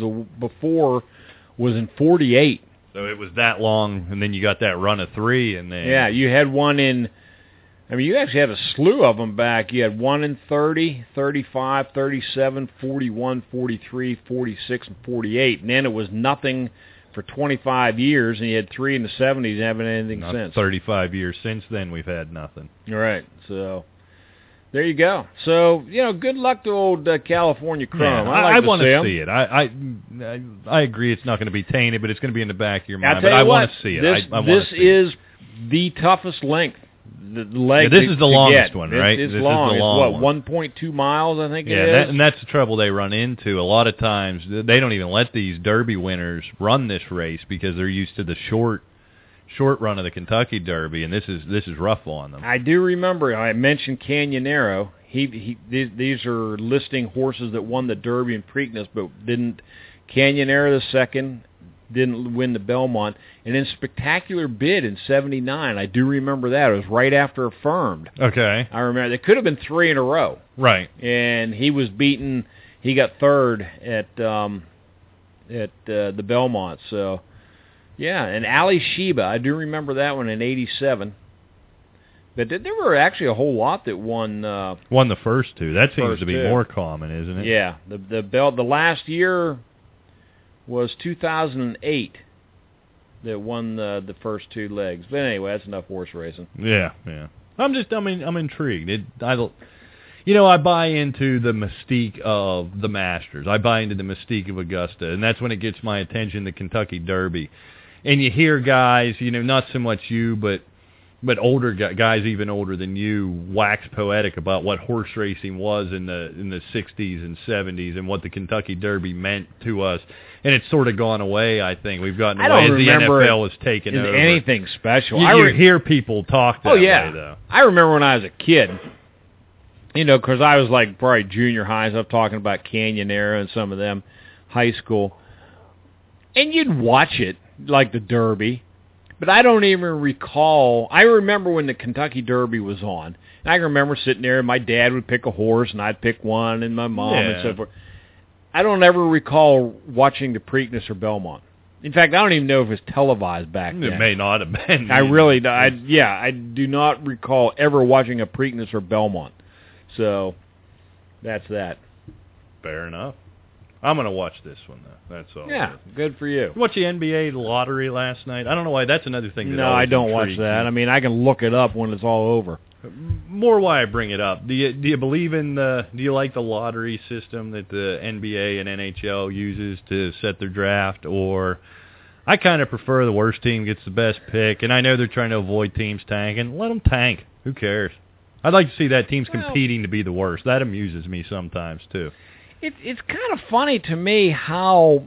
Speaker 2: in 48.
Speaker 1: So it was that long, and then you got that run of 3, and then...
Speaker 2: Yeah, you had one in... I mean, you actually had a slew of them back. You had one in 30, 35, 37, 41, 43, 46, and 48. And then it was nothing for 25 years, and you had 3 in the 70s and haven't had anything since.
Speaker 1: 35 years since then, we've had nothing.
Speaker 2: All right, so there you go. So, good luck to old California Chrome.
Speaker 1: Yeah,
Speaker 2: I
Speaker 1: want to
Speaker 2: see
Speaker 1: it. I agree it's not going to be tainted, but it's going to be in the back of your mind.
Speaker 2: But
Speaker 1: I want to see it.
Speaker 2: This is the toughest length. The leg.
Speaker 1: Yeah, this is the longest one, right?
Speaker 2: It's
Speaker 1: this
Speaker 2: long.
Speaker 1: Is the long
Speaker 2: one. 1.2 miles, I think it is.
Speaker 1: And that's the trouble they run into. A lot of times, they don't even let these Derby winners run this race because they're used to the short run of the Kentucky Derby, and this is rough on them.
Speaker 2: I do remember I mentioned Canyonero. These are listing horses that won the Derby and Preakness, but didn't. Canyonero the second. Didn't win the Belmont. And then Spectacular Bid in 79. I do remember that. It was right after Affirmed.
Speaker 1: Okay.
Speaker 2: I remember. There could have been 3 in a row.
Speaker 1: Right.
Speaker 2: And he was beaten. He got third at the Belmont. So, yeah. And Ali Sheba. I do remember that one in 87. But there were actually a whole lot that won.
Speaker 1: Won the first 2. That seems to be
Speaker 2: 2.
Speaker 1: more common, isn't it?
Speaker 2: Yeah. The last year was 2008 that won the first 2 legs. But anyway, that's enough horse racing.
Speaker 1: Yeah. I'm intrigued. I buy into the mystique of the Masters. I buy into the mystique of Augusta, and that's when it gets my attention, the Kentucky Derby. And you hear guys, not so much you, but older guys, even older than you, wax poetic about what horse racing was in the 60s and 70s and what the Kentucky Derby meant to us. And it's sort of gone away, I think. We've gotten away as the NFL has taken over.
Speaker 2: Anything special.
Speaker 1: You hear people talk that way, though.
Speaker 2: I remember when I was a kid, because I was like probably junior high, so I'm talking about Canyonero and some of them, high school. And you'd watch it, like the Derby. But I don't even recall. I remember when the Kentucky Derby was on. And I remember sitting there, and my dad would pick a horse, and I'd pick one, and my mom, and so forth. I don't ever recall watching the Preakness or Belmont. In fact, I don't even know if it was televised back then.
Speaker 1: It may not have been.
Speaker 2: I do not recall ever watching a Preakness or Belmont. So, that's that.
Speaker 1: Fair enough. I'm going to watch this one, though. That's all.
Speaker 2: Yeah, good for you.
Speaker 1: You watch the NBA lottery last night? I don't know why. That's another thing that
Speaker 2: No, I don't watch that. I mean, I can look it up when it's all over.
Speaker 1: More why I bring it up. Do you believe in do you like the lottery system that the NBA and NHL uses to set their draft? Or I kind of prefer the worst team gets the best pick, and I know they're trying to avoid teams tanking. Let them tank. Who cares? I'd like to see that team's competing to be the worst. That amuses me sometimes, too.
Speaker 2: It's kind of funny to me how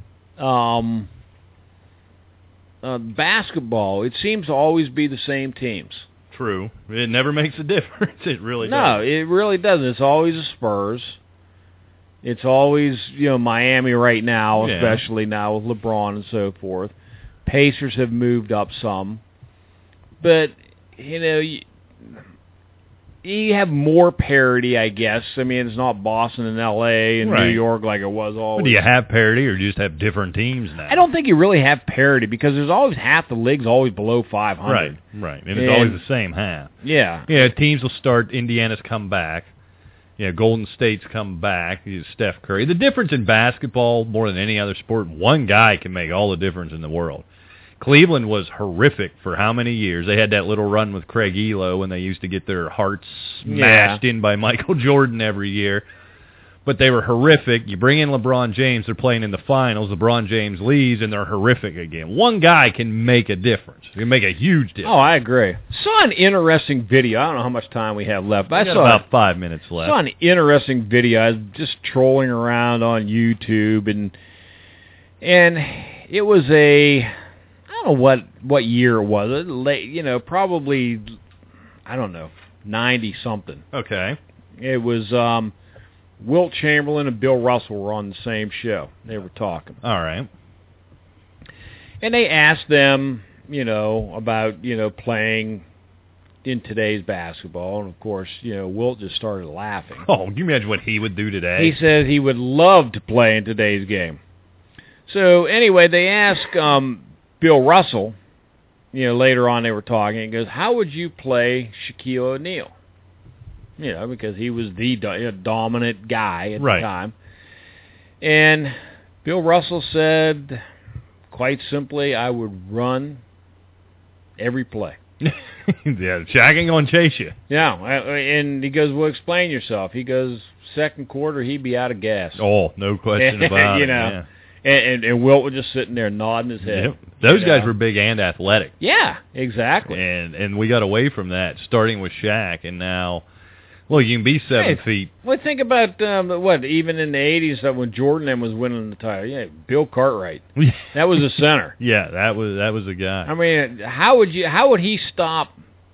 Speaker 2: basketball, it seems to always be the same teams.
Speaker 1: True. It never makes a difference. It really doesn't.
Speaker 2: No, it really doesn't. It's always the Spurs. It's always, Miami right now, especially now with LeBron and so forth. Pacers have moved up some. But, you have more parity, I guess. I mean, it's not Boston and L.A. and New York like it was always.
Speaker 1: But do you have parity or do you just have different teams now?
Speaker 2: I don't think you really have parity because there's always half the league's always below 500.
Speaker 1: Right. And it's always the same half.
Speaker 2: Yeah.
Speaker 1: Teams will start, Indiana's come back. Golden State's come back. Steph Curry. The difference in basketball, more than any other sport, one guy can make all the difference in the world. Cleveland was horrific for how many years? They had that little run with Craig Elo when they used to get their hearts smashed in by Michael Jordan every year. But they were horrific. You bring in LeBron James, they're playing in the finals. LeBron James leaves, and they're horrific again. One guy can make a difference. He can make a huge difference.
Speaker 2: Oh, I agree. Saw an interesting video. I don't know how much time we have left.
Speaker 1: I saw about 5 minutes left.
Speaker 2: Saw an interesting video. I was just trolling around on YouTube, and And it was I don't know what year it was. Late, probably, I don't know, 90-something.
Speaker 1: Okay.
Speaker 2: It was Wilt Chamberlain and Bill Russell were on the same show. They were talking.
Speaker 1: All right.
Speaker 2: And they asked them, about, playing in today's basketball. And, of course, Wilt just started laughing.
Speaker 1: Oh, can you imagine what he would do today?
Speaker 2: He says he would love to play in today's game. So, anyway, they asked Bill Russell, later on they were talking, he goes, how would you play Shaquille O'Neal? Because he was the dominant guy at the time. And Bill Russell said, quite simply, I would run every play.
Speaker 1: Yeah, Shaq ain't going to chase you.
Speaker 2: Yeah, and he goes, well, explain yourself. He goes, second quarter, he'd be out of gas.
Speaker 1: Oh, no question about it. Yeah.
Speaker 2: And Wilt was just sitting there nodding his head.
Speaker 1: Yep. Those guys were big and athletic.
Speaker 2: Yeah, exactly.
Speaker 1: And we got away from that, starting with Shaq, and now, well, you can be 7 feet.
Speaker 2: Well, think about, even in the 80s when Jordan was winning the title. Yeah, Bill Cartwright. That was the center.
Speaker 1: Yeah, that was a guy.
Speaker 2: I mean, how would he stop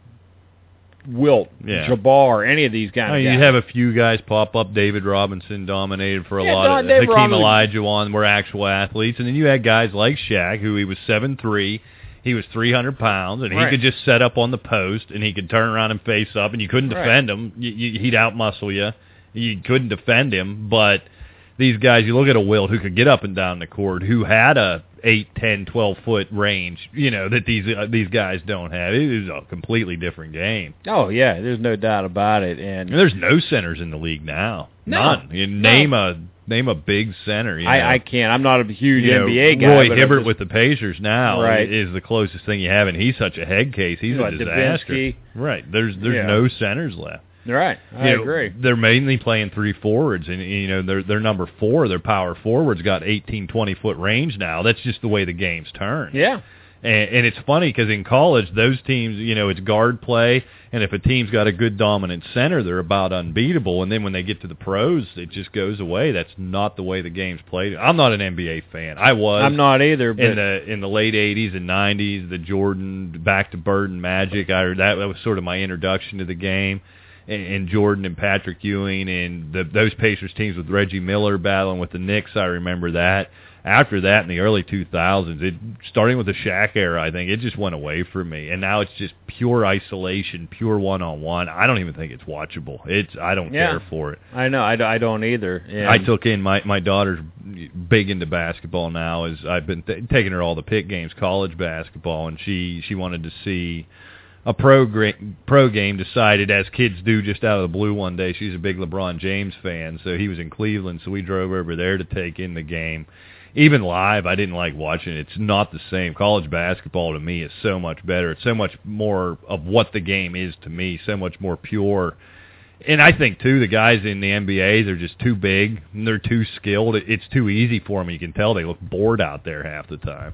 Speaker 2: Wilt, Jabbar, any of these guys?
Speaker 1: You'd have a few guys pop up. David Robinson dominated for a lot of
Speaker 2: David
Speaker 1: Hakeem Olajuwon were actual athletes, and then you had guys like Shaq, who he was 7'3", he was 300 pounds, and he could just set up on the post, and he could turn around and face up, and you couldn't defend him. He'd outmuscle you. You couldn't defend him, but these guys, you look at a Wilt who could get up and down the court, who had a 8, 10, 12-foot range, that these guys don't have. It is a completely different game.
Speaker 2: Oh, yeah, there's no doubt about it. And
Speaker 1: there's no centers in the league now. None. You name a big center.
Speaker 2: I can't. I'm not a huge NBA guy.
Speaker 1: Roy Hibbert with the Pacers now is the closest thing you have, and he's such a head case. He's a disaster.
Speaker 2: Davinsky.
Speaker 1: Right. There's no centers left.
Speaker 2: Right, I agree.
Speaker 1: They're mainly playing 3 forwards, and their number 4, their power forwards, got 18, 20-foot range now. That's just the way the game's turned.
Speaker 2: Yeah.
Speaker 1: And it's funny because in college, those teams, it's guard play, and if a team's got a good dominant center, they're about unbeatable. And then when they get to the pros, it just goes away. That's not the way the game's played. I'm not an NBA fan. I was.
Speaker 2: I'm not either. But
Speaker 1: in the late 80s and 90s, the Jordan, back to Bird and Magic, that was sort of my introduction to the game. And Jordan and Patrick Ewing and those Pacers teams with Reggie Miller battling with the Knicks, I remember that. After that, in the early 2000s, starting with the Shaq era, I think it just went away from me. And now it's just pure isolation, pure one-on-one. I don't even think it's watchable. I don't care for it.
Speaker 2: I know. I don't either. And
Speaker 1: I took in my daughter's big into basketball now. As I've been taking her all the Pitt games, college basketball, and she wanted to see a pro game. Decided, as kids do, just out of the blue one day. She's a big LeBron James fan, so he was in Cleveland, so we drove over there to take in the game. Even live, I didn't like watching it. It's not the same. College basketball to me is so much better. It's so much more of what the game is to me, so much more pure. And I think, too, the guys in the NBA, they're just too big, and they're too skilled. It's too easy for them. You can tell they look bored out there half the time.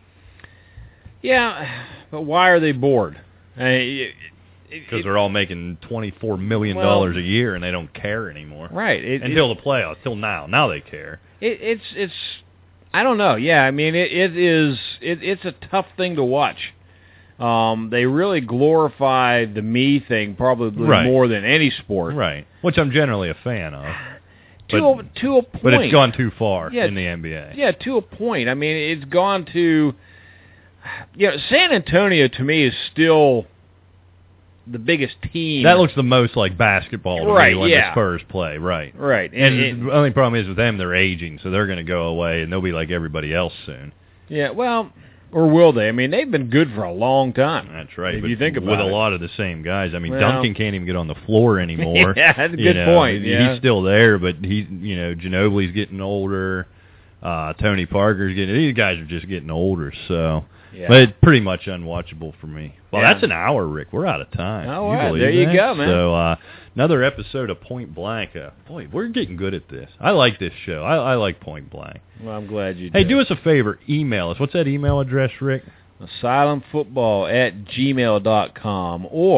Speaker 2: Yeah, but why are they bored?
Speaker 1: Because they're all making $24 million a year, and they don't care anymore.
Speaker 2: Right.
Speaker 1: Until the playoffs, till now. Now they care.
Speaker 2: It's I don't know. Yeah, I mean, it's a tough thing to watch. They really glorify the me thing probably more than any sport.
Speaker 1: Right. Which I'm generally a fan of.
Speaker 2: To a point.
Speaker 1: But it's gone too far in the NBA.
Speaker 2: Yeah, to a point. I mean, it's gone to... San Antonio, to me, is still the biggest team.
Speaker 1: That looks the most like basketball to me when the Spurs play, right.
Speaker 2: Right.
Speaker 1: And the only problem is with them, they're aging, so they're going to go away, and they'll be like everybody else soon.
Speaker 2: Yeah, well, or will they? I mean, they've been good for a long time.
Speaker 1: That's right.
Speaker 2: If you think about
Speaker 1: with
Speaker 2: it.
Speaker 1: A lot of the same guys. I mean, Duncan can't even get on the floor anymore.
Speaker 2: Yeah, that's a good point.
Speaker 1: He's still there, but Ginobili's getting older. Tony Parker's getting... These guys are just getting older, so... Yeah. But it's pretty much unwatchable for me. Well, that's an hour, Rick. We're out of time.
Speaker 2: All right, there you go, man.
Speaker 1: So another episode of Point Blank. Boy, we're getting good at this. I like this show. I like Point Blank.
Speaker 2: Well, I'm glad you did.
Speaker 1: Hey, do us a favor. Email us. What's that email address, Rick?
Speaker 2: AsylumFootball@gmail.com or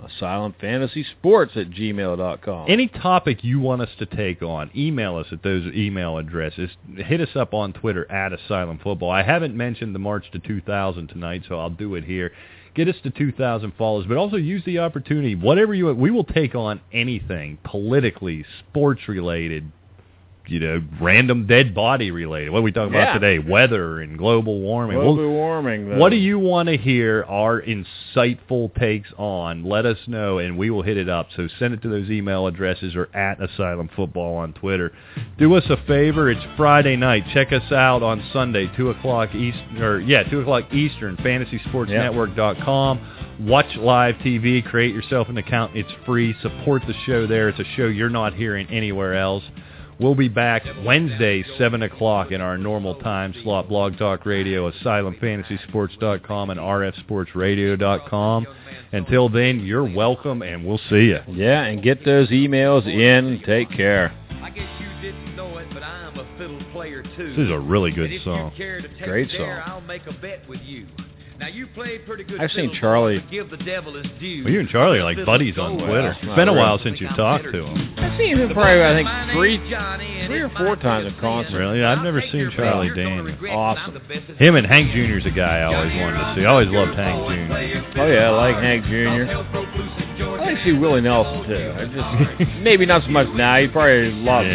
Speaker 2: AsylumFantasySports@gmail.com.
Speaker 1: Any topic you want us to take on, email us at those email addresses. Hit us up on Twitter @AsylumFootball. I haven't mentioned the March to 2000 tonight, so I'll do it here. Get us to 2,000 followers, but also use the opportunity. Whatever we will take on anything politically, sports-related, random dead body related. What are we talking about today? Weather and global warming.
Speaker 2: Global warming.
Speaker 1: What do you want to hear our insightful takes on? Let us know, and we will hit it up. So send it to those email addresses or @Asylum Football on Twitter. Do us a favor. It's Friday night. Check us out on Sunday, 2 o'clock Eastern, 2 o'clock Eastern, FantasySportsNetwork.com. Watch live TV. Create yourself an account. It's free. Support the show there. It's a show you're not hearing anywhere else. We'll be back Wednesday, 7 o'clock in our normal time slot. Blog Talk Radio, AsylumFantasySports.com, and RFSportsRadio.com. Until then, you're welcome, and we'll see you.
Speaker 2: Yeah, and get those emails in. Take care.
Speaker 3: I guess you didn't know it, but I'm a fiddle player too.
Speaker 1: This is a really good song.
Speaker 2: Great song.
Speaker 3: I'll make a bet with you. Now you played pretty good.
Speaker 2: I've seen Charlie.
Speaker 3: Give the devil his due.
Speaker 1: Well, you and Charlie are like buddies on Twitter. It's been a while since you've talked to him.
Speaker 2: I've seen him probably, I think, three or four times at concert.
Speaker 1: Really? I've never seen Charlie Daniels.
Speaker 2: Awesome.
Speaker 1: Him and Hank Jr. is a guy I always wanted to see. I always loved Hank Jr.
Speaker 2: Oh, yeah, I like Hank Jr. I like to see Willie Nelson, too. Maybe not so much now. He probably loves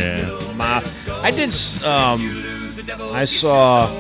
Speaker 2: I saw,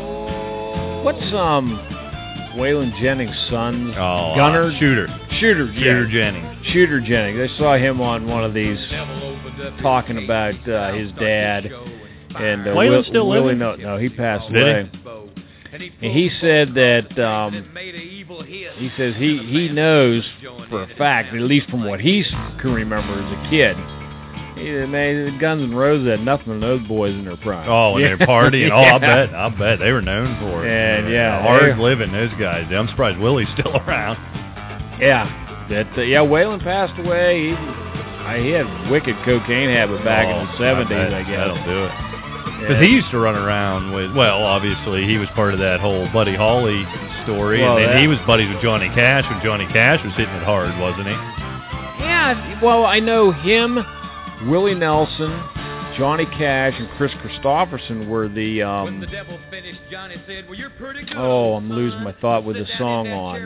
Speaker 2: Waylon Jennings' son, Gunner?
Speaker 1: Shooter
Speaker 2: Jennings.
Speaker 1: Jennings.
Speaker 2: Shooter Jennings. I saw him on one of these talking about his dad. And
Speaker 1: Waylon still living?
Speaker 2: No, he passed away. And he said that he says he knows for a fact, at least from what he can remember as a kid, the Guns N' Roses had nothing on those boys in their prime.
Speaker 1: Oh, when they're partying. Oh, I bet they were known for it.
Speaker 2: And
Speaker 1: hard living, those guys. I'm surprised Willie's still around.
Speaker 2: Yeah, Waylon passed away. He had wicked cocaine habit back in the 70s, I guess.
Speaker 1: That'll do it. Because he used to run around with, obviously he was part of that whole Buddy Holly story, and then he was buddies with Johnny Cash when Johnny Cash was hitting it hard, wasn't he?
Speaker 2: Yeah, well, I know him, Willie Nelson, Johnny Cash, and Chris Christopherson were the, I'm losing my thought with the song on.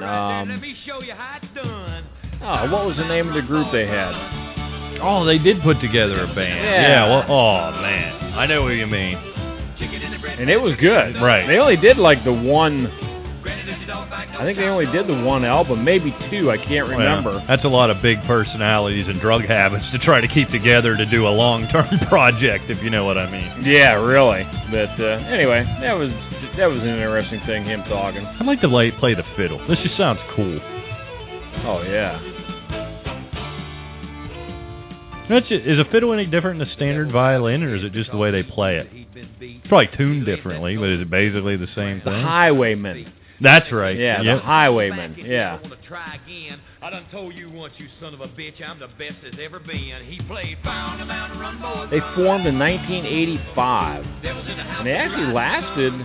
Speaker 2: What was the name of the group they had?
Speaker 1: Oh, they did put together a band.
Speaker 2: Yeah.
Speaker 1: Man. I know what you mean.
Speaker 2: And it was good.
Speaker 1: Right.
Speaker 2: They only did like the one, I think they only did the one album, maybe two, I can't remember.
Speaker 1: Well, that's a lot of big personalities and drug habits to try to keep together to do a long-term project, if you know what I mean.
Speaker 2: Yeah, really. But anyway, that was an interesting thing, him talking.
Speaker 1: I'd like to play the fiddle. This just sounds cool.
Speaker 2: Oh, yeah.
Speaker 1: Is a fiddle any different than a standard violin, or is it just the way they play it? It's probably tuned differently, but is it basically the same thing?
Speaker 2: The Highwayman.
Speaker 1: That's right.
Speaker 2: Yeah, the Highwayman. Yeah.
Speaker 3: I done told you once, you son of a bitch, I'm the best there's ever been. He played
Speaker 2: They formed in 1985, and they actually lasted.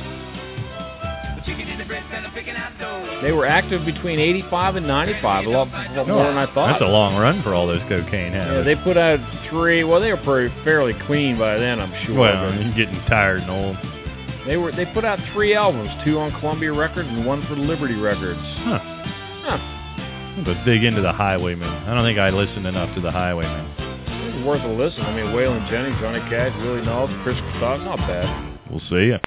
Speaker 2: They were active between 85 and 95, a lot more than I thought.
Speaker 1: That's a long run for all those cocaine habits.
Speaker 2: Yeah, they put out three. Well, they were fairly clean by then, I'm sure.
Speaker 1: Well, getting tired and old.
Speaker 2: They put out 3 albums, 2 on Columbia Records and 1 for Liberty Records.
Speaker 1: Huh. I was big into the Highwaymen. I don't think I listened enough to the Highwaymen.
Speaker 2: It was worth a listen. I mean, Waylon Jennings, Johnny Cash, Willie Nelson, Chris Christopherson, not bad.
Speaker 1: We'll see ya.